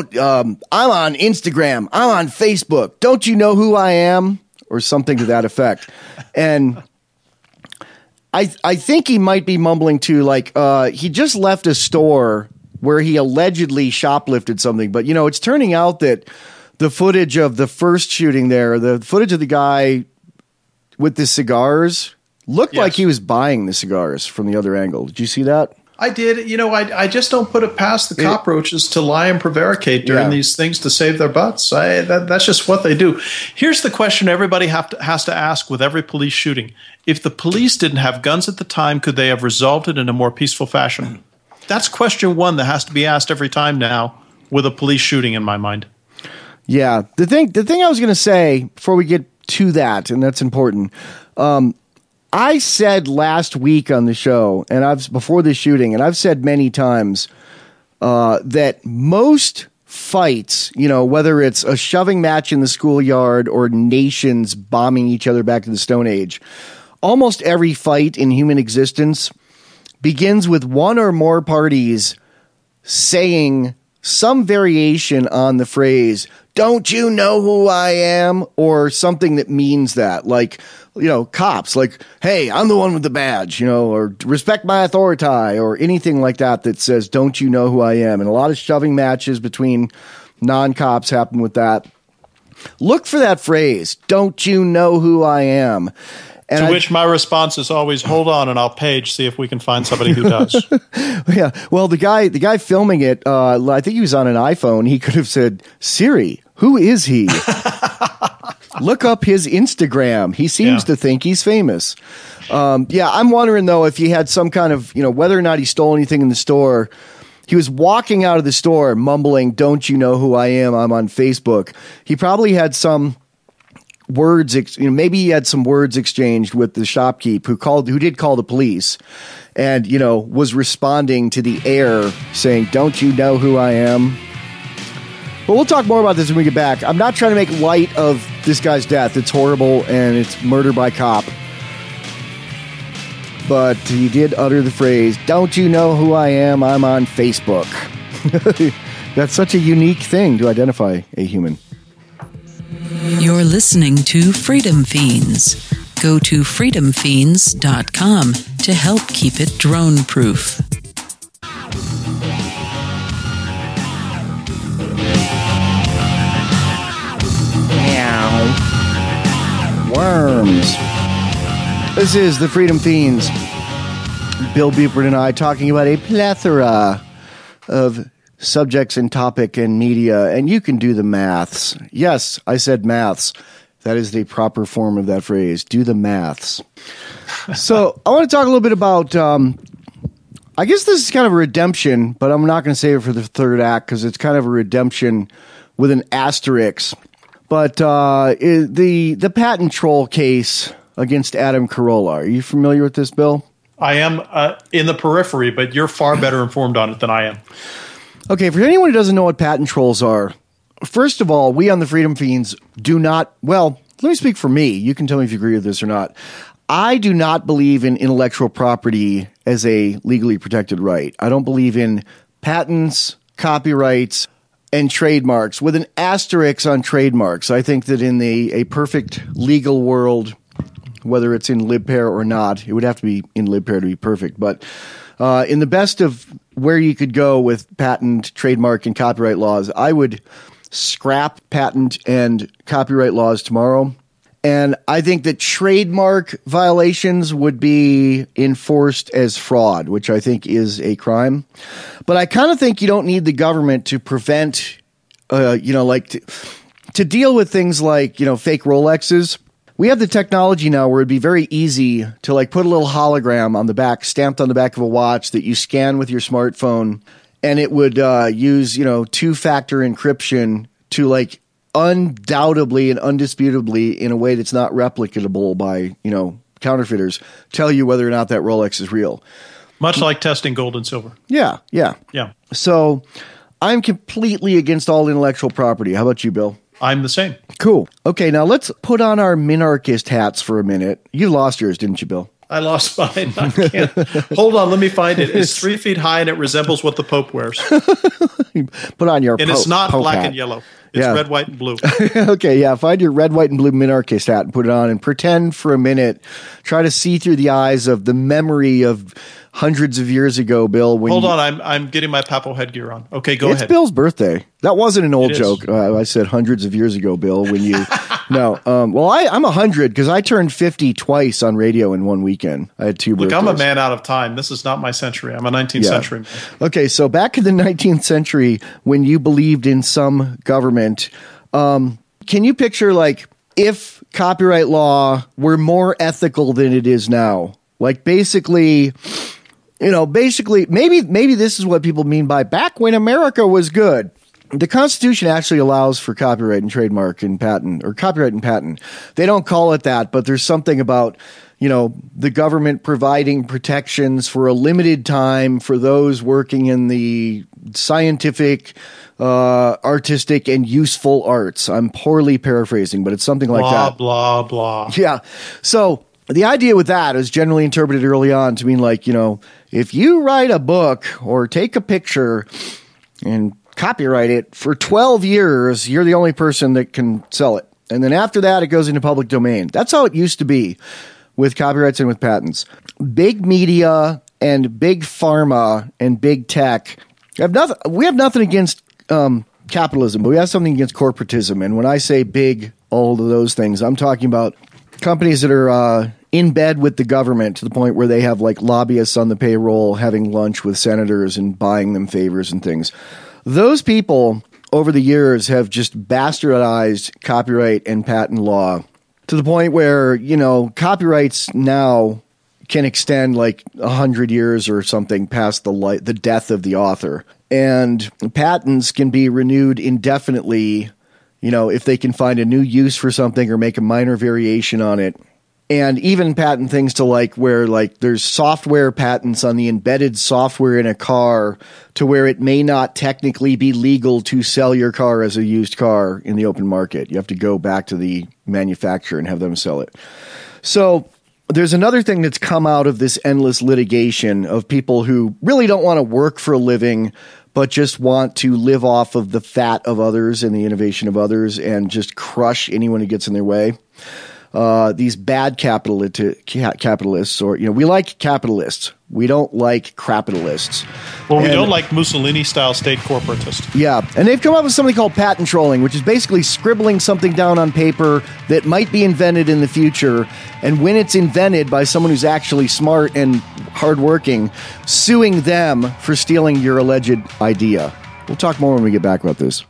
on Instagram. I'm on Facebook. Don't you know who I am? Or something to that effect. And I think he might be mumbling too, like he just left a store where he allegedly shoplifted something. But, it's turning out that the footage of the first shooting there, the footage of the guy with the cigars, looked like he was buying the cigars from the other angle. Did you see that? I did. I just don't put it past the cockroaches to lie and prevaricate during these things to save their butts. That's just what they do. Here's the question everybody has to ask with every police shooting. If the police didn't have guns at the time, could they have resolved it in a more peaceful fashion? That's question one that has to be asked every time now with a police shooting in my mind. Yeah. The thing I was going to say before we get to that, and that's important, I said last week on the show, and before the shooting, and I've said many times that most fights, whether it's a shoving match in the schoolyard or nations bombing each other back to the Stone Age, almost every fight in human existence begins with one or more parties saying some variation on the phrase, "Don't you know who I am?" or something that means that, like, cops, like, "Hey, I'm the one with the badge," or "Respect my authority," or anything like that that says, "Don't you know who I am?" And a lot of shoving matches between non-cops happen with that. Look for that phrase, "Don't you know who I am?" And to which my response is always, "Hold on, and I'll page, see if we can find somebody who does." Yeah. Well, the guy filming it, I think he was on an iPhone. He could have said, "Siri, who is he?" Look up his Instagram. He seems to think he's famous. I'm wondering, though, if he had some kind of, whether or not he stole anything in the store. He was walking out of the store mumbling, "Don't you know who I am? I'm on Facebook." He probably had some words, maybe he had some words exchanged with the shopkeep who did call the police and, was responding to the air saying, "Don't you know who I am?" But we'll talk more about this when we get back. I'm not trying to make light of this guy's death. It's horrible, and it's murder by cop. But he did utter the phrase, "Don't you know who I am? I'm on Facebook." That's such a unique thing to identify a human. You're listening to Freedom Fiends. Go to freedomfiends.com to help keep it drone-proof. Worms. This is the Freedom Fiends. Bill Buford and I talking about a plethora of subjects and topic and media, and you can do the maths. Yes, I said maths. That is the proper form of that phrase. Do the maths. So I want to talk a little bit about, I guess this is kind of a redemption, but I'm not going to save it for the third act because it's kind of a redemption with an asterisk. But the patent troll case against Adam Carolla. Are you familiar with this, Bill? I am in the periphery, but you're far better informed on it than I am. Okay, for anyone who doesn't know what patent trolls are, first of all, we on the Freedom Fiends do not, well, let me speak for me. You can tell me if you agree with this or not. I do not believe in intellectual property as a legally protected right. I don't believe in patents, copyrights, and trademarks, with an asterisk on trademarks. I think that in a perfect legal world, whether it's in LibPair or not. It would have to be in LibPair to be perfect. But in the best of where you could go with patent, trademark, and copyright laws, I would scrap patent and copyright laws tomorrow. And I think that trademark violations would be enforced as fraud, which I think is a crime. But I kind of think you don't need the government to prevent, to deal with things like, fake Rolexes. We have the technology now where it'd be very easy to put a little hologram on the back, stamped on the back of a watch that you scan with your smartphone, and it would use, two-factor encryption to undoubtedly and undisputably in a way that's not replicatable by, counterfeiters, tell you whether or not that Rolex is real. Much like testing gold and silver. Yeah. So I'm completely against all intellectual property. How about you, Bill? I'm the same. Cool. Okay, now let's put on our minarchist hats for a minute. You lost yours, didn't you, Bill? I lost mine. I can't. Hold on, let me find it. It's 3 feet high and it resembles what the Pope wears. Put on your And it's not black and yellow. It's red, white, and blue. Okay, yeah. Find your red, white, and blue minarchist hat and put it on and pretend for a minute. Try to see through the eyes of the memory of hundreds of years ago, Bill. Hold on, I'm getting my papal headgear on. Okay, go ahead. It's Bill's birthday. That wasn't an old joke. I said hundreds of years ago, Bill, when you... No. Well, I'm 100 because I turned 50 twice on radio in one weekend. I had two birthdays. Look, I'm a man out of time. This is not my century. I'm a 19th century man. Okay, so back in the 19th century, when you believed in some government, can you picture, if copyright law were more ethical than it is now? Basically, maybe this is what people mean by back when America was good. The Constitution actually allows for copyright and trademark and patent, or copyright and patent. They don't call it that, but there's something about, the government providing protections for a limited time for those working in the scientific, artistic, and useful arts. I'm poorly paraphrasing, but it's something like that. Blah, blah, blah. Yeah. So the idea with that is generally interpreted early on to mean if you write a book or take a picture and copyright it for 12 years, you're the only person that can sell it. And then after that, it goes into public domain. That's how it used to be with copyrights and with patents. Big media and big pharma and big tech. We have nothing against capitalism, but we have something against corporatism. And when I say big, all of those things, I'm talking about companies that are in bed with the government to the point where they have lobbyists on the payroll having lunch with senators and buying them favors and things. Those people over the years have just bastardized copyright and patent law to the point where, copyrights now can extend 100 years or something past the death of the author. And patents can be renewed indefinitely, if they can find a new use for something or make a minor variation on it. And even patent things to where there's software patents on the embedded software in a car to where it may not technically be legal to sell your car as a used car in the open market. You have to go back to the manufacturer and have them sell it. So there's another thing that's come out of this endless litigation of people who really don't want to work for a living, but just want to live off of the fat of others and the innovation of others and just crush anyone who gets in their way. These bad capitalists, or we like capitalists. We don't like crapitalists. Well, we don't like Mussolini-style state corporatists. Yeah, and they've come up with something called patent trolling, which is basically scribbling something down on paper that might be invented in the future, and when it's invented by someone who's actually smart and hardworking, suing them for stealing your alleged idea. We'll talk more when we get back about this.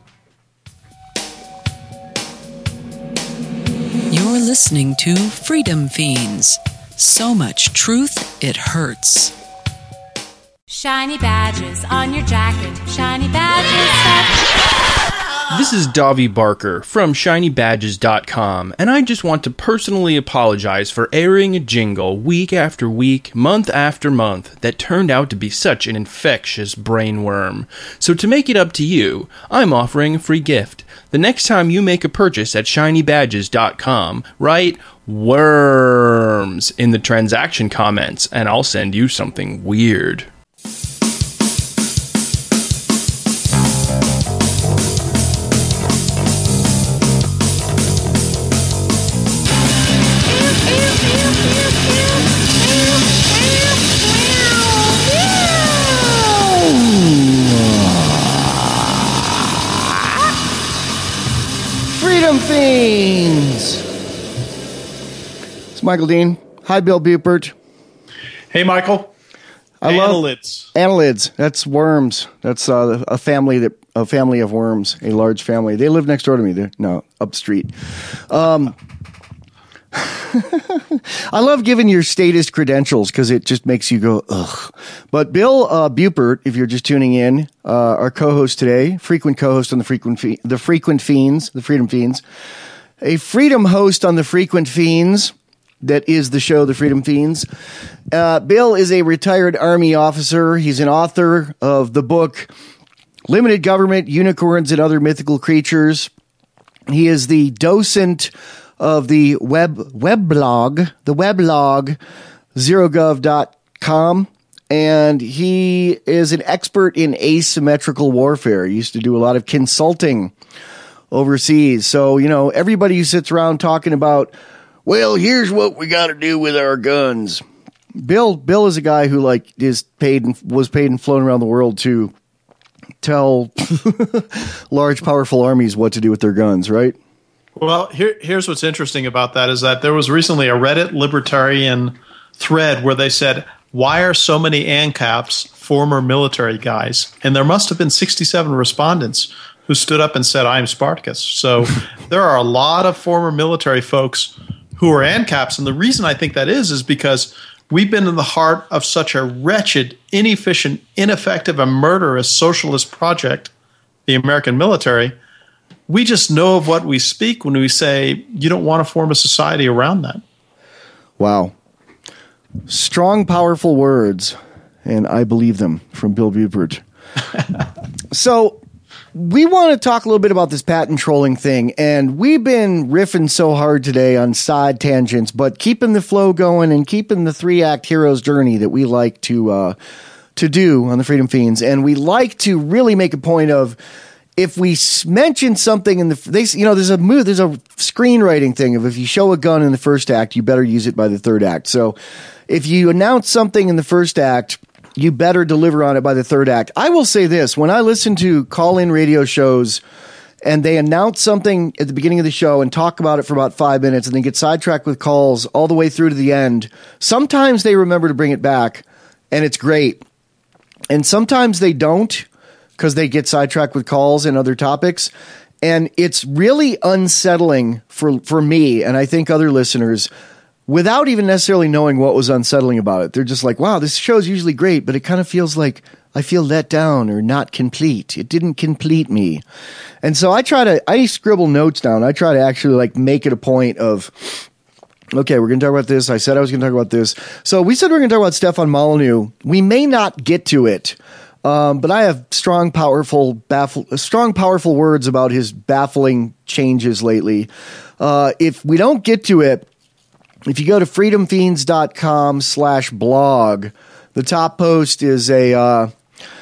You're listening to Freedom Fiends. So much truth, it hurts. Shiny badges on your jacket. Shiny badges. This is Davi Barker from ShinyBadges.com, and I just want to personally apologize for airing a jingle week after week, month after month, that turned out to be such an infectious brainworm. So to make it up to you, I'm offering a free gift. The next time you make a purchase at ShinyBadges.com, write worms in the transaction comments, and I'll send you something weird. Fiends. It's Michael Dean. Hi, Bill Bupert. Hey, Michael. Annelids. Annelids. That's worms. That's a family of worms. A large family. They live next door to me. They're up the street. I love giving your statist credentials because it just makes you go, ugh. But Bill Bupert, if you're just tuning in, our co-host today, frequent co-host on the Freedom Fiends, a freedom host on the Frequent Fiends, that is the show, the Freedom Fiends. Bill is a retired Army officer. He's an author of the book Limited Government, Unicorns, and Other Mythical Creatures. He is the docent of the weblog zerogov.com, and he is an expert in asymmetrical warfare. He used to do a lot of consulting overseas. So, everybody who sits around talking about, well, here's what we got to do with our guns. Bill is a guy who was paid and flown around the world to tell large, powerful armies what to do with their guns, right? Well, here's what's interesting about that is that there was recently a Reddit libertarian thread where they said, why are so many ANCAPs former military guys? And there must have been 67 respondents who stood up and said, I'm Spartacus. So there are a lot of former military folks who are ANCAPs. And the reason I think that is because we've been in the heart of such a wretched, inefficient, ineffective, and murderous socialist project, the American military. We just know of what we speak when we say you don't want to form a society around that. Wow. Strong, powerful words, and I believe them, from Bill Bupert. So we want to talk a little bit about this patent trolling thing, and we've been riffing so hard today on side tangents, but keeping the flow going and keeping the 3-act hero's journey that we like to do on the Freedom Fiends. And we like to really make a point of, if we mention something there's a screenwriting thing of, if you show a gun in the first act, you better use it by the third act. So if you announce something in the first act, you better deliver on it by the third act. I will say this, when I listen to call-in radio shows and they announce something at the beginning of the show and talk about it for about 5 minutes and then get sidetracked with calls all the way through to the end, sometimes they remember to bring it back and it's great. And sometimes they don't, because they get sidetracked with calls and other topics. And it's really unsettling for me, and I think other listeners, without even necessarily knowing what was unsettling about it. They're just like, wow, this show's usually great, but it kind of feels like I feel let down or not complete. It didn't complete me. And so I scribble notes down. I try to actually make it a point of, okay, we're going to talk about this. I said I was going to talk about this. So we said we're going to talk about Stefan Molyneux. We may not get to it. But I have strong, powerful words about his baffling changes lately. If we don't get to it, if you go to freedomfiends.com/blog, the top post is a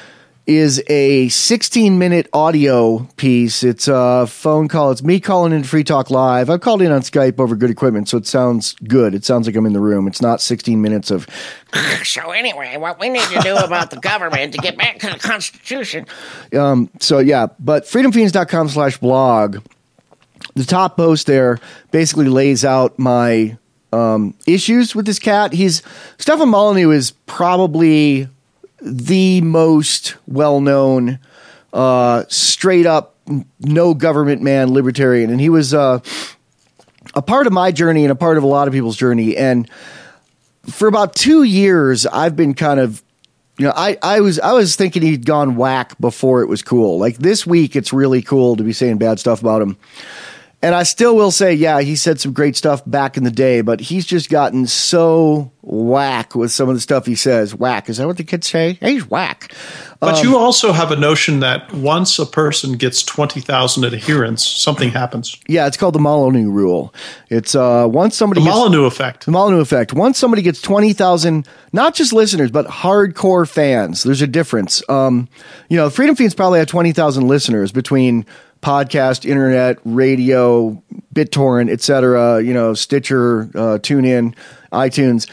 16-minute audio piece. It's a phone call. It's me calling in Free Talk Live. I've called in on Skype over good equipment, so it sounds good. It sounds like I'm in the room. It's not 16 minutes of, so anyway, what we need to do about the government to get back to the Constitution. So yeah, but freedomfiends.com/blog, the top post there basically lays out my issues with this cat. Stefan Molyneux is probably the most well-known, straight up, no government man libertarian. And he was a part of my journey and a part of a lot of people's journey. And for about 2 years, I've been kind of, I was thinking he'd gone whack before it was cool. Like this week, it's really cool to be saying bad stuff about him. And I still will say, yeah, he said some great stuff back in the day, but he's just gotten so whack with some of the stuff he says. Whack. Is that what the kids say? He's whack. But you also have a notion that once a person gets 20,000 adherents, something happens. Yeah, it's called the Molyneux rule. It's once somebody the Molyneux effect. The Molyneux effect. Once somebody gets 20,000, not just listeners, but hardcore fans. There's a difference. Freedom Fiends probably have 20,000 listeners between podcast, internet, radio, BitTorrent, etc., Stitcher, TuneIn, iTunes.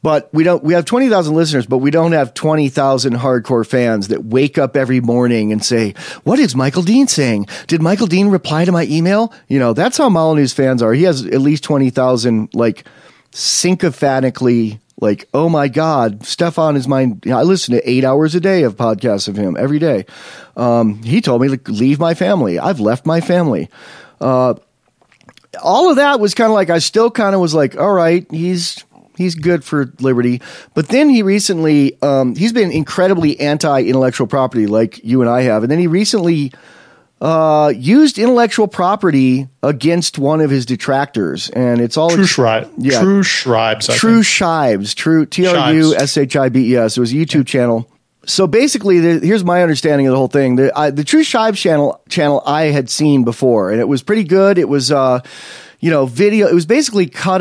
But we have 20,000 listeners, but we don't have 20,000 hardcore fans that wake up every morning and say, what is Michael Dean saying? Did Michael Dean reply to my email? You know, that's how Molyneux's fans are. He has at least 20,000, like, syncophanically, like, oh my God, Stefan is mine. I listen to 8 hours a day of podcasts of him every day. He told me to leave my family. I've left my family. All of that was kind of like, I still kind of was like, all right, he's good for liberty. But then he recently, he's been incredibly anti-intellectual property like you and I have. And then he recently used intellectual property against one of his detractors. And it's all... True Schreiber. Yeah. True Schreibs. True Schibes. True Trushibes. It was a YouTube channel. So basically, here's my understanding of the whole thing. The True Schibes channel I had seen before, and it was pretty good. It was... video. It was basically cut.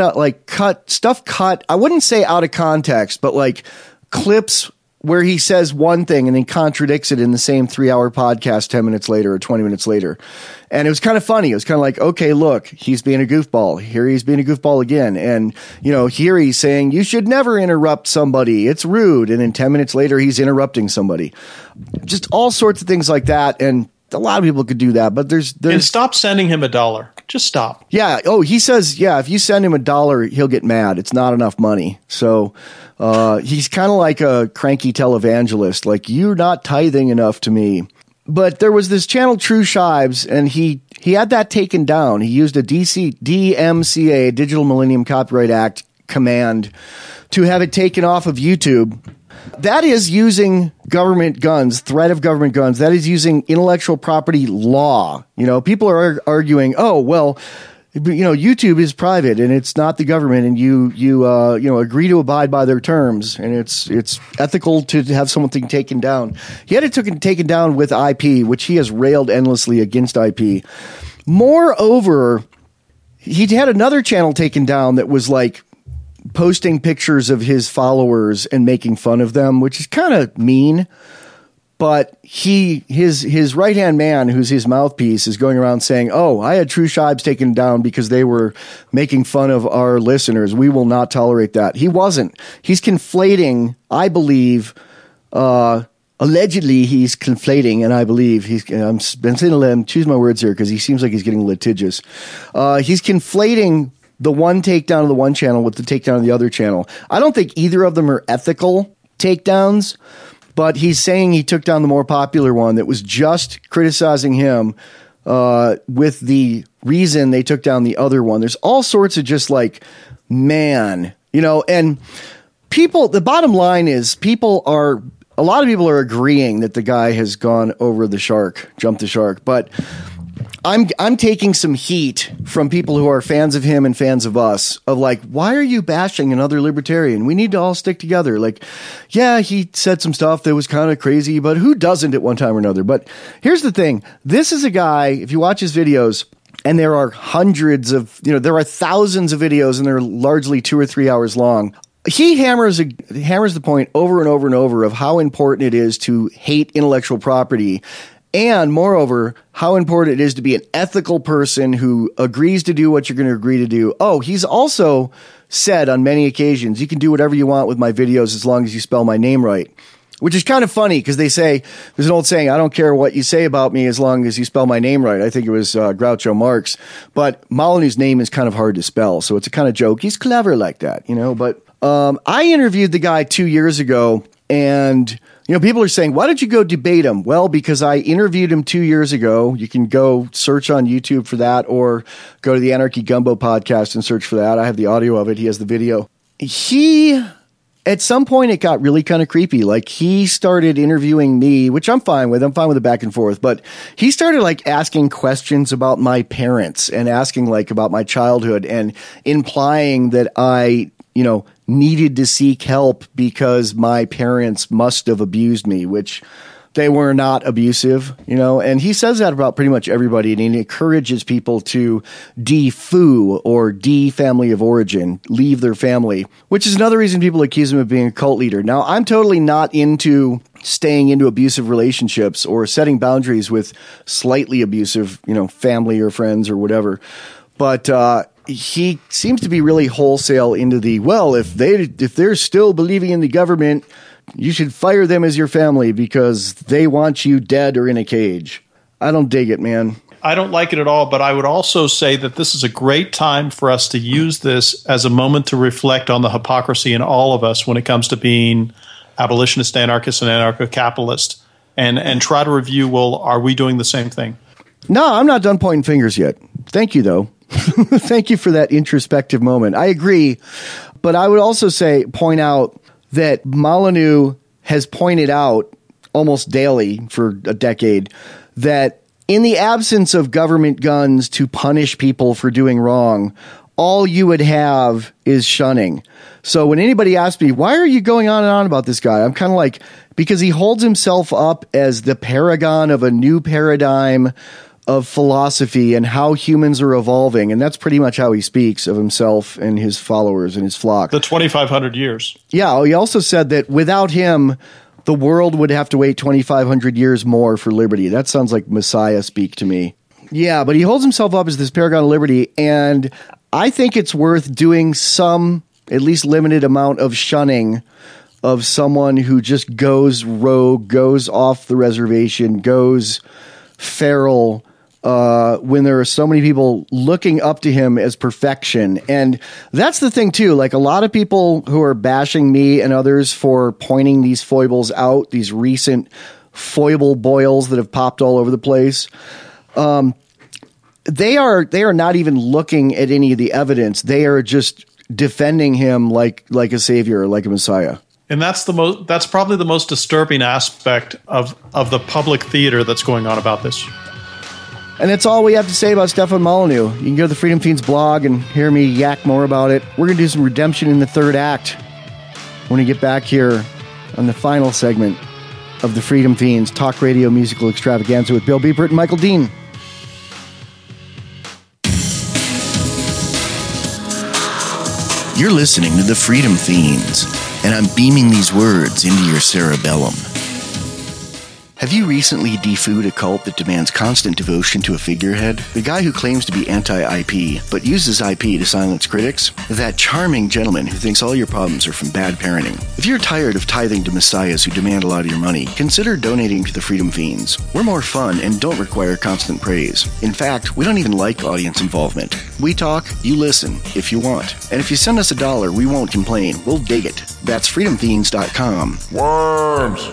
I wouldn't say out of context, but like clips where he says one thing and then contradicts it in the same 3-hour podcast 10 minutes later or 20 minutes later. And it was kind of funny. It was kind of like, okay, look, he's being a goofball. Here he's being a goofball again. And, here he's saying you should never interrupt somebody. It's rude. And then 10 minutes later, he's interrupting somebody. Just all sorts of things like that. And a lot of people could do that, but there's and stop sending him $1. Just stop. Yeah. Oh, he says, yeah, if you send him $1, he'll get mad. It's not enough money. So he's kind of like a cranky televangelist. Like, you're not tithing enough to me. But there was this channel, True Schibes, and he had that taken down. He used a DMCA, Digital Millennium Copyright Act command to have it taken off of YouTube. That is using government guns, threat of government guns. That is using intellectual property law. People are arguing, oh, well, YouTube is private and it's not the government, and you agree to abide by their terms, and it's ethical to have something taken down. He had it taken down with IP, which he has railed endlessly against IP. Moreover, he had another channel taken down that was like posting pictures of his followers and making fun of them, which is kind of mean. But his right-hand man, who's his mouthpiece, is going around saying, oh, I had True Schibes taken down because they were making fun of our listeners. We will not tolerate that. He wasn't. He's conflating, I believe, allegedly he's conflating, and I believe I'm saying to let him choose my words here because he seems like he's getting litigious. He's conflating the one takedown of the one channel with the takedown of the other channel. I don't think either of them are ethical takedowns, but he's saying he took down the more popular one that was just criticizing him with the reason they took down the other one. There's all sorts of just like, man, and people, the bottom line is a lot of people are agreeing that the guy has gone over the shark, jumped the shark, but I'm taking some heat from people who are fans of him and fans of us of like, why are you bashing another libertarian? We need to all stick together. Like, yeah, he said some stuff that was kind of crazy, but who doesn't at one time or another? But here's the thing. This is a guy, if you watch his videos, and there are hundreds of, there are thousands of videos and they're largely 2 or 3 hours long. He hammers the point over and over and over of how important it is to hate intellectual property. And moreover, how important it is to be an ethical person who agrees to do what you're going to agree to do. Oh, he's also said on many occasions, you can do whatever you want with my videos as long as you spell my name right, which is kind of funny because they say, there's an old saying, I don't care what you say about me as long as you spell my name right. I think it was Groucho Marx. But Molyneux's name is kind of hard to spell, so it's a kind of joke. He's clever like that, But I interviewed the guy 2 years ago, and people are saying, why don't you go debate him? Well, because I interviewed him 2 years ago. You can go search on YouTube for that or go to the Anarchy Gumbo podcast and search for that. I have the audio of it. He has the video. At some point, it got really kind of creepy. Like, he started interviewing me, which I'm fine with. I'm fine with the back and forth. But he started, like, asking questions about my parents and asking, like, about my childhood and implying that I, needed to seek help because my parents must have abused me, which they were not abusive, and he says that about pretty much everybody, and he encourages people to de-foo or de-family of origin, leave their family, which is another reason people accuse him of being a cult leader. Now, I'm totally not into staying into abusive relationships or setting boundaries with slightly abusive, family or friends or whatever. But he seems to be really wholesale into the, well, if they're still believing in the government, you should fire them as your family because they want you dead or in a cage. I don't dig it, man. I don't like it at all, but I would also say that this is a great time for us to use this as a moment to reflect on the hypocrisy in all of us when it comes to being abolitionist, anarchist, and anarcho-capitalist, and try to review, well, are we doing the same thing? No, I'm not done pointing fingers yet. Thank you, though. Thank you for that introspective moment. I agree, but I would also point out that Molyneux has pointed out almost daily for a decade that in the absence of government guns to punish people for doing wrong, all you would have is shunning. So when anybody asks me, why are you going on and on about this guy? I'm kind of like, because he holds himself up as the paragon of a new paradigm of philosophy and how humans are evolving. And that's pretty much how he speaks of himself and his followers and his flock. The 2,500 years. Yeah. He also said that without him, the world would have to wait 2,500 years more for liberty. That sounds like Messiah speak to me. Yeah, but he holds himself up as this paragon of liberty. And I think it's worth doing some, at least limited amount of shunning of someone who just goes rogue, goes off the reservation, goes feral, when there are so many people looking up to him as perfection. And that's the thing too. Like a lot of people who are bashing me and others for pointing these foibles out, these recent foible boils that have popped all over the place. They are not even looking at any of the evidence. They are just defending him like a savior, like a messiah. And that's probably the most disturbing aspect of the public theater that's going on about this. And that's all we have to say about Stefan Molyneux. You can go to the Freedom Fiends blog and hear me yak more about it. We're going to do some redemption in the third act when we get back here on the final segment of the Freedom Fiends Talk Radio Musical Extravaganza with Bill Biepert and Michael Dean. You're listening to the Freedom Fiends, and I'm beaming these words into your cerebellum. Have you recently defooed a cult that demands constant devotion to a figurehead? The guy who claims to be anti-IP, but uses IP to silence critics? That charming gentleman who thinks all your problems are from bad parenting? If you're tired of tithing to messiahs who demand a lot of your money, consider donating to the Freedom Fiends. We're more fun and don't require constant praise. In fact, we don't even like audience involvement. We talk, you listen, if you want. And if you send us $1, we won't complain. We'll dig it. That's freedomfiends.com. Worms!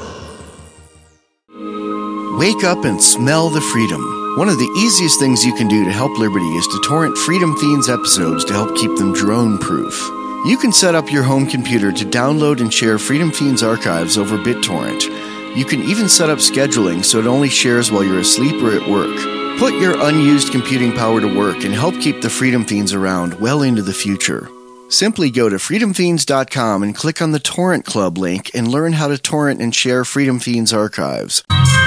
Wake up and smell the freedom. One of the easiest things you can do to help Liberty is to torrent Freedom Fiends episodes to help keep them drone-proof. You can set up your home computer to download and share Freedom Fiends archives over BitTorrent. You can even set up scheduling so it only shares while you're asleep or at work. Put your unused computing power to work and help keep the Freedom Fiends around well into the future. Simply go to freedomfiends.com and click on the Torrent Club link and learn how to torrent and share Freedom Fiends archives.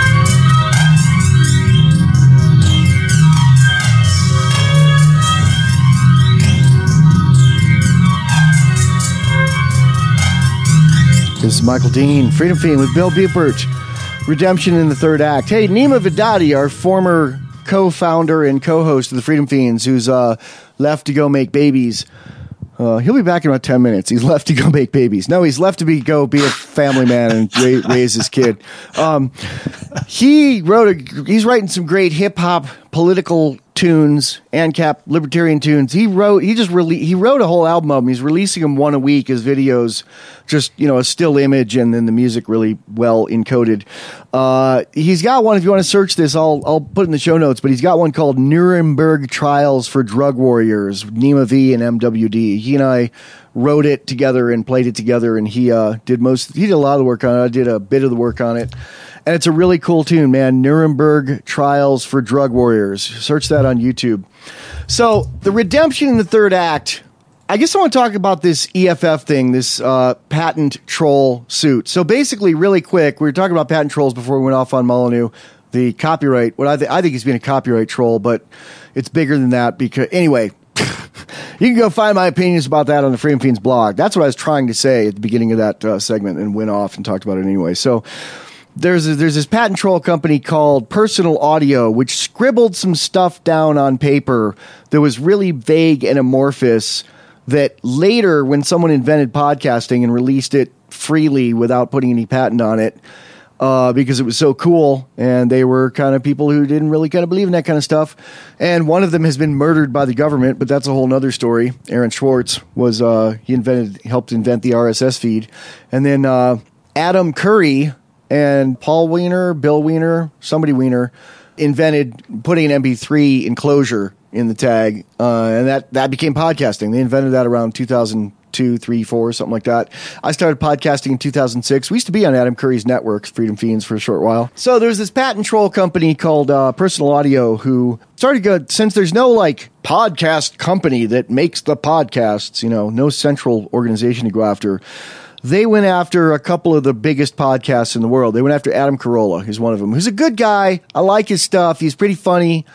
This is Michael Dean, Freedom Fiend with Bill Biepert, Redemption in the Third Act. Hey, Nima Vidadi, our former co-founder and co-host of the Freedom Fiends, who's left to go make babies. He'll be back in about 10 minutes. He's left to go make babies. No, he's left to go be a family man and raise his kid. He's writing some great hip hop political tunes, ANCAP libertarian tunes. He wrote a whole album of them. He's releasing them one a week as videos, just, a still image and then the music really well encoded. He's got one, if you want to search this, I'll put it in the show notes, but he's got one called Nuremberg Trials for Drug Warriors, Nima V and MWD. He and I wrote it together and played it together, and he did a lot of the work on it. I did a bit of the work on it. And it's a really cool tune, man. Nuremberg Trials for Drug Warriors. Search that on YouTube. So, the redemption in the third act. I guess I want to talk about this EFF thing, this patent troll suit. So, basically, really quick, we were talking about patent trolls before we went off on Molyneux. The copyright, I think he's been a copyright troll, but it's bigger than that because, anyway, you can go find my opinions about that on the Freedom Fiends blog. That's what I was trying to say at the beginning of that segment and went off and talked about it anyway. So, there's this patent troll company called Personal Audio, which scribbled some stuff down on paper that was really vague and amorphous, that later, when someone invented podcasting and released it freely without putting any patent on it, because it was so cool, and they were kind of people who didn't really kind of believe in that kind of stuff. And one of them has been murdered by the government, but that's a whole nother story. Aaron Schwartz was helped invent the RSS feed. And then Adam Curry and Paul Wiener, Bill Wiener, somebody Wiener, invented putting an MP3 enclosure in the tag, and that became podcasting. They invented that around 2002, 3, 4, something like that. I started podcasting in 2006. We used to be on Adam Curry's network, Freedom Fiends, for a short while. So there's this patent troll company called Personal Audio who started since there's no like podcast company that makes the podcasts, no central organization to go after. They went after a couple of the biggest podcasts in the world. They went after Adam Carolla, who's one of them, who's a good guy. I like his stuff. He's pretty funny.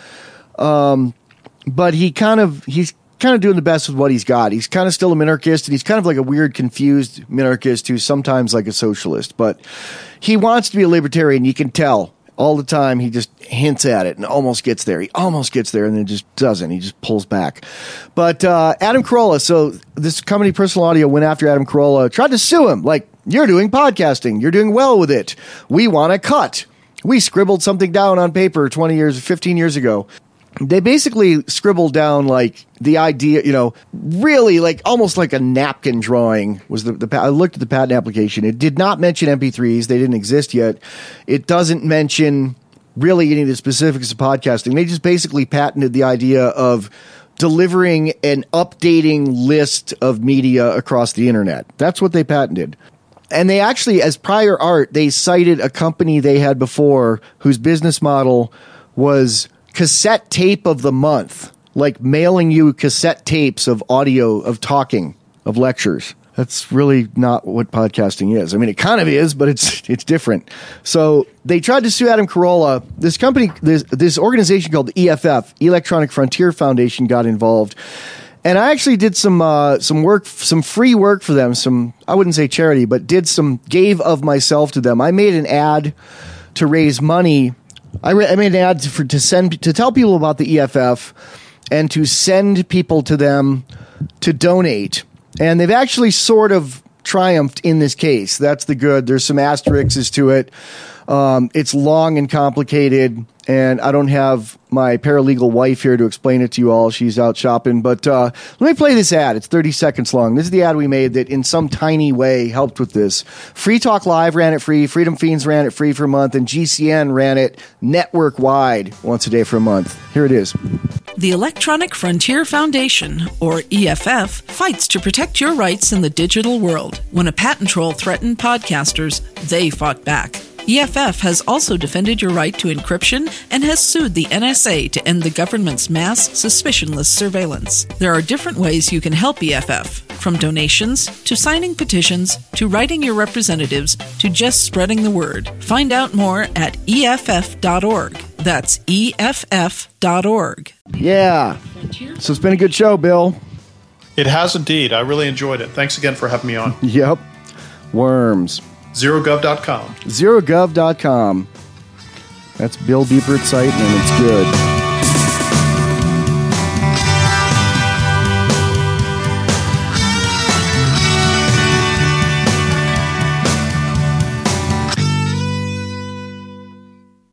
But he's kind of doing the best with what he's got. He's kind of still a minarchist, and he's kind of like a weird, confused minarchist who's sometimes like a socialist. But he wants to be a libertarian. You can tell all the time. He just hints at it and almost gets there. He almost gets there and then just doesn't. He just pulls back. But Adam Carolla, so this company, Personal Audio, went after Adam Carolla, tried to sue him. Like, you're doing podcasting. You're doing well with it. We want a cut. We scribbled something down on paper 15 years ago. They basically scribbled down like the idea, really like almost like a napkin drawing was I looked at the patent application. It did not mention MP3s. They didn't exist yet. It doesn't mention really any of the specifics of podcasting. They just basically patented the idea of delivering an updating list of media across the internet. That's what they patented. And they actually, as prior art, they cited a company they had before whose business model was cassette tape of the month, like mailing you cassette tapes of audio, of talking, of lectures. That's really not what podcasting is. I mean, it kind of is, but it's different. So they tried to sue Adam Carolla. This company, this organization called the EFF, Electronic Frontier Foundation, got involved. And I actually did some work, some free work for them. I wouldn't say charity, but gave of myself to them. I made an ad to raise money. I made an ad to tell people about the EFF and to send people to them to donate. And they've actually sort of triumphed in this case. That's the good. There's some asterisks to it. It's long and complicated, and I don't have my paralegal wife here to explain it to you all. She's out shopping. But let me play this ad. It's 30 seconds long. This is the ad we made that in some tiny way helped with this. Free Talk Live ran it free. Freedom Fiends ran it free for a month. And GCN ran it network-wide once a day for a month. Here it is. The Electronic Frontier Foundation, or EFF, fights to protect your rights in the digital world. When a patent troll threatened podcasters, they fought back. EFF has also defended your right to encryption and has sued the NSA to end the government's mass, suspicionless surveillance. There are different ways you can help EFF, from donations, to signing petitions, to writing your representatives, to just spreading the word. Find out more at EFF.org. That's EFF.org. Yeah. So it's been a good show, Bill. It has indeed. I really enjoyed it. Thanks again for having me on. Yep. Worms. ZeroGov.com. ZeroGov.com. That's Bill Biebert's site, and it's good.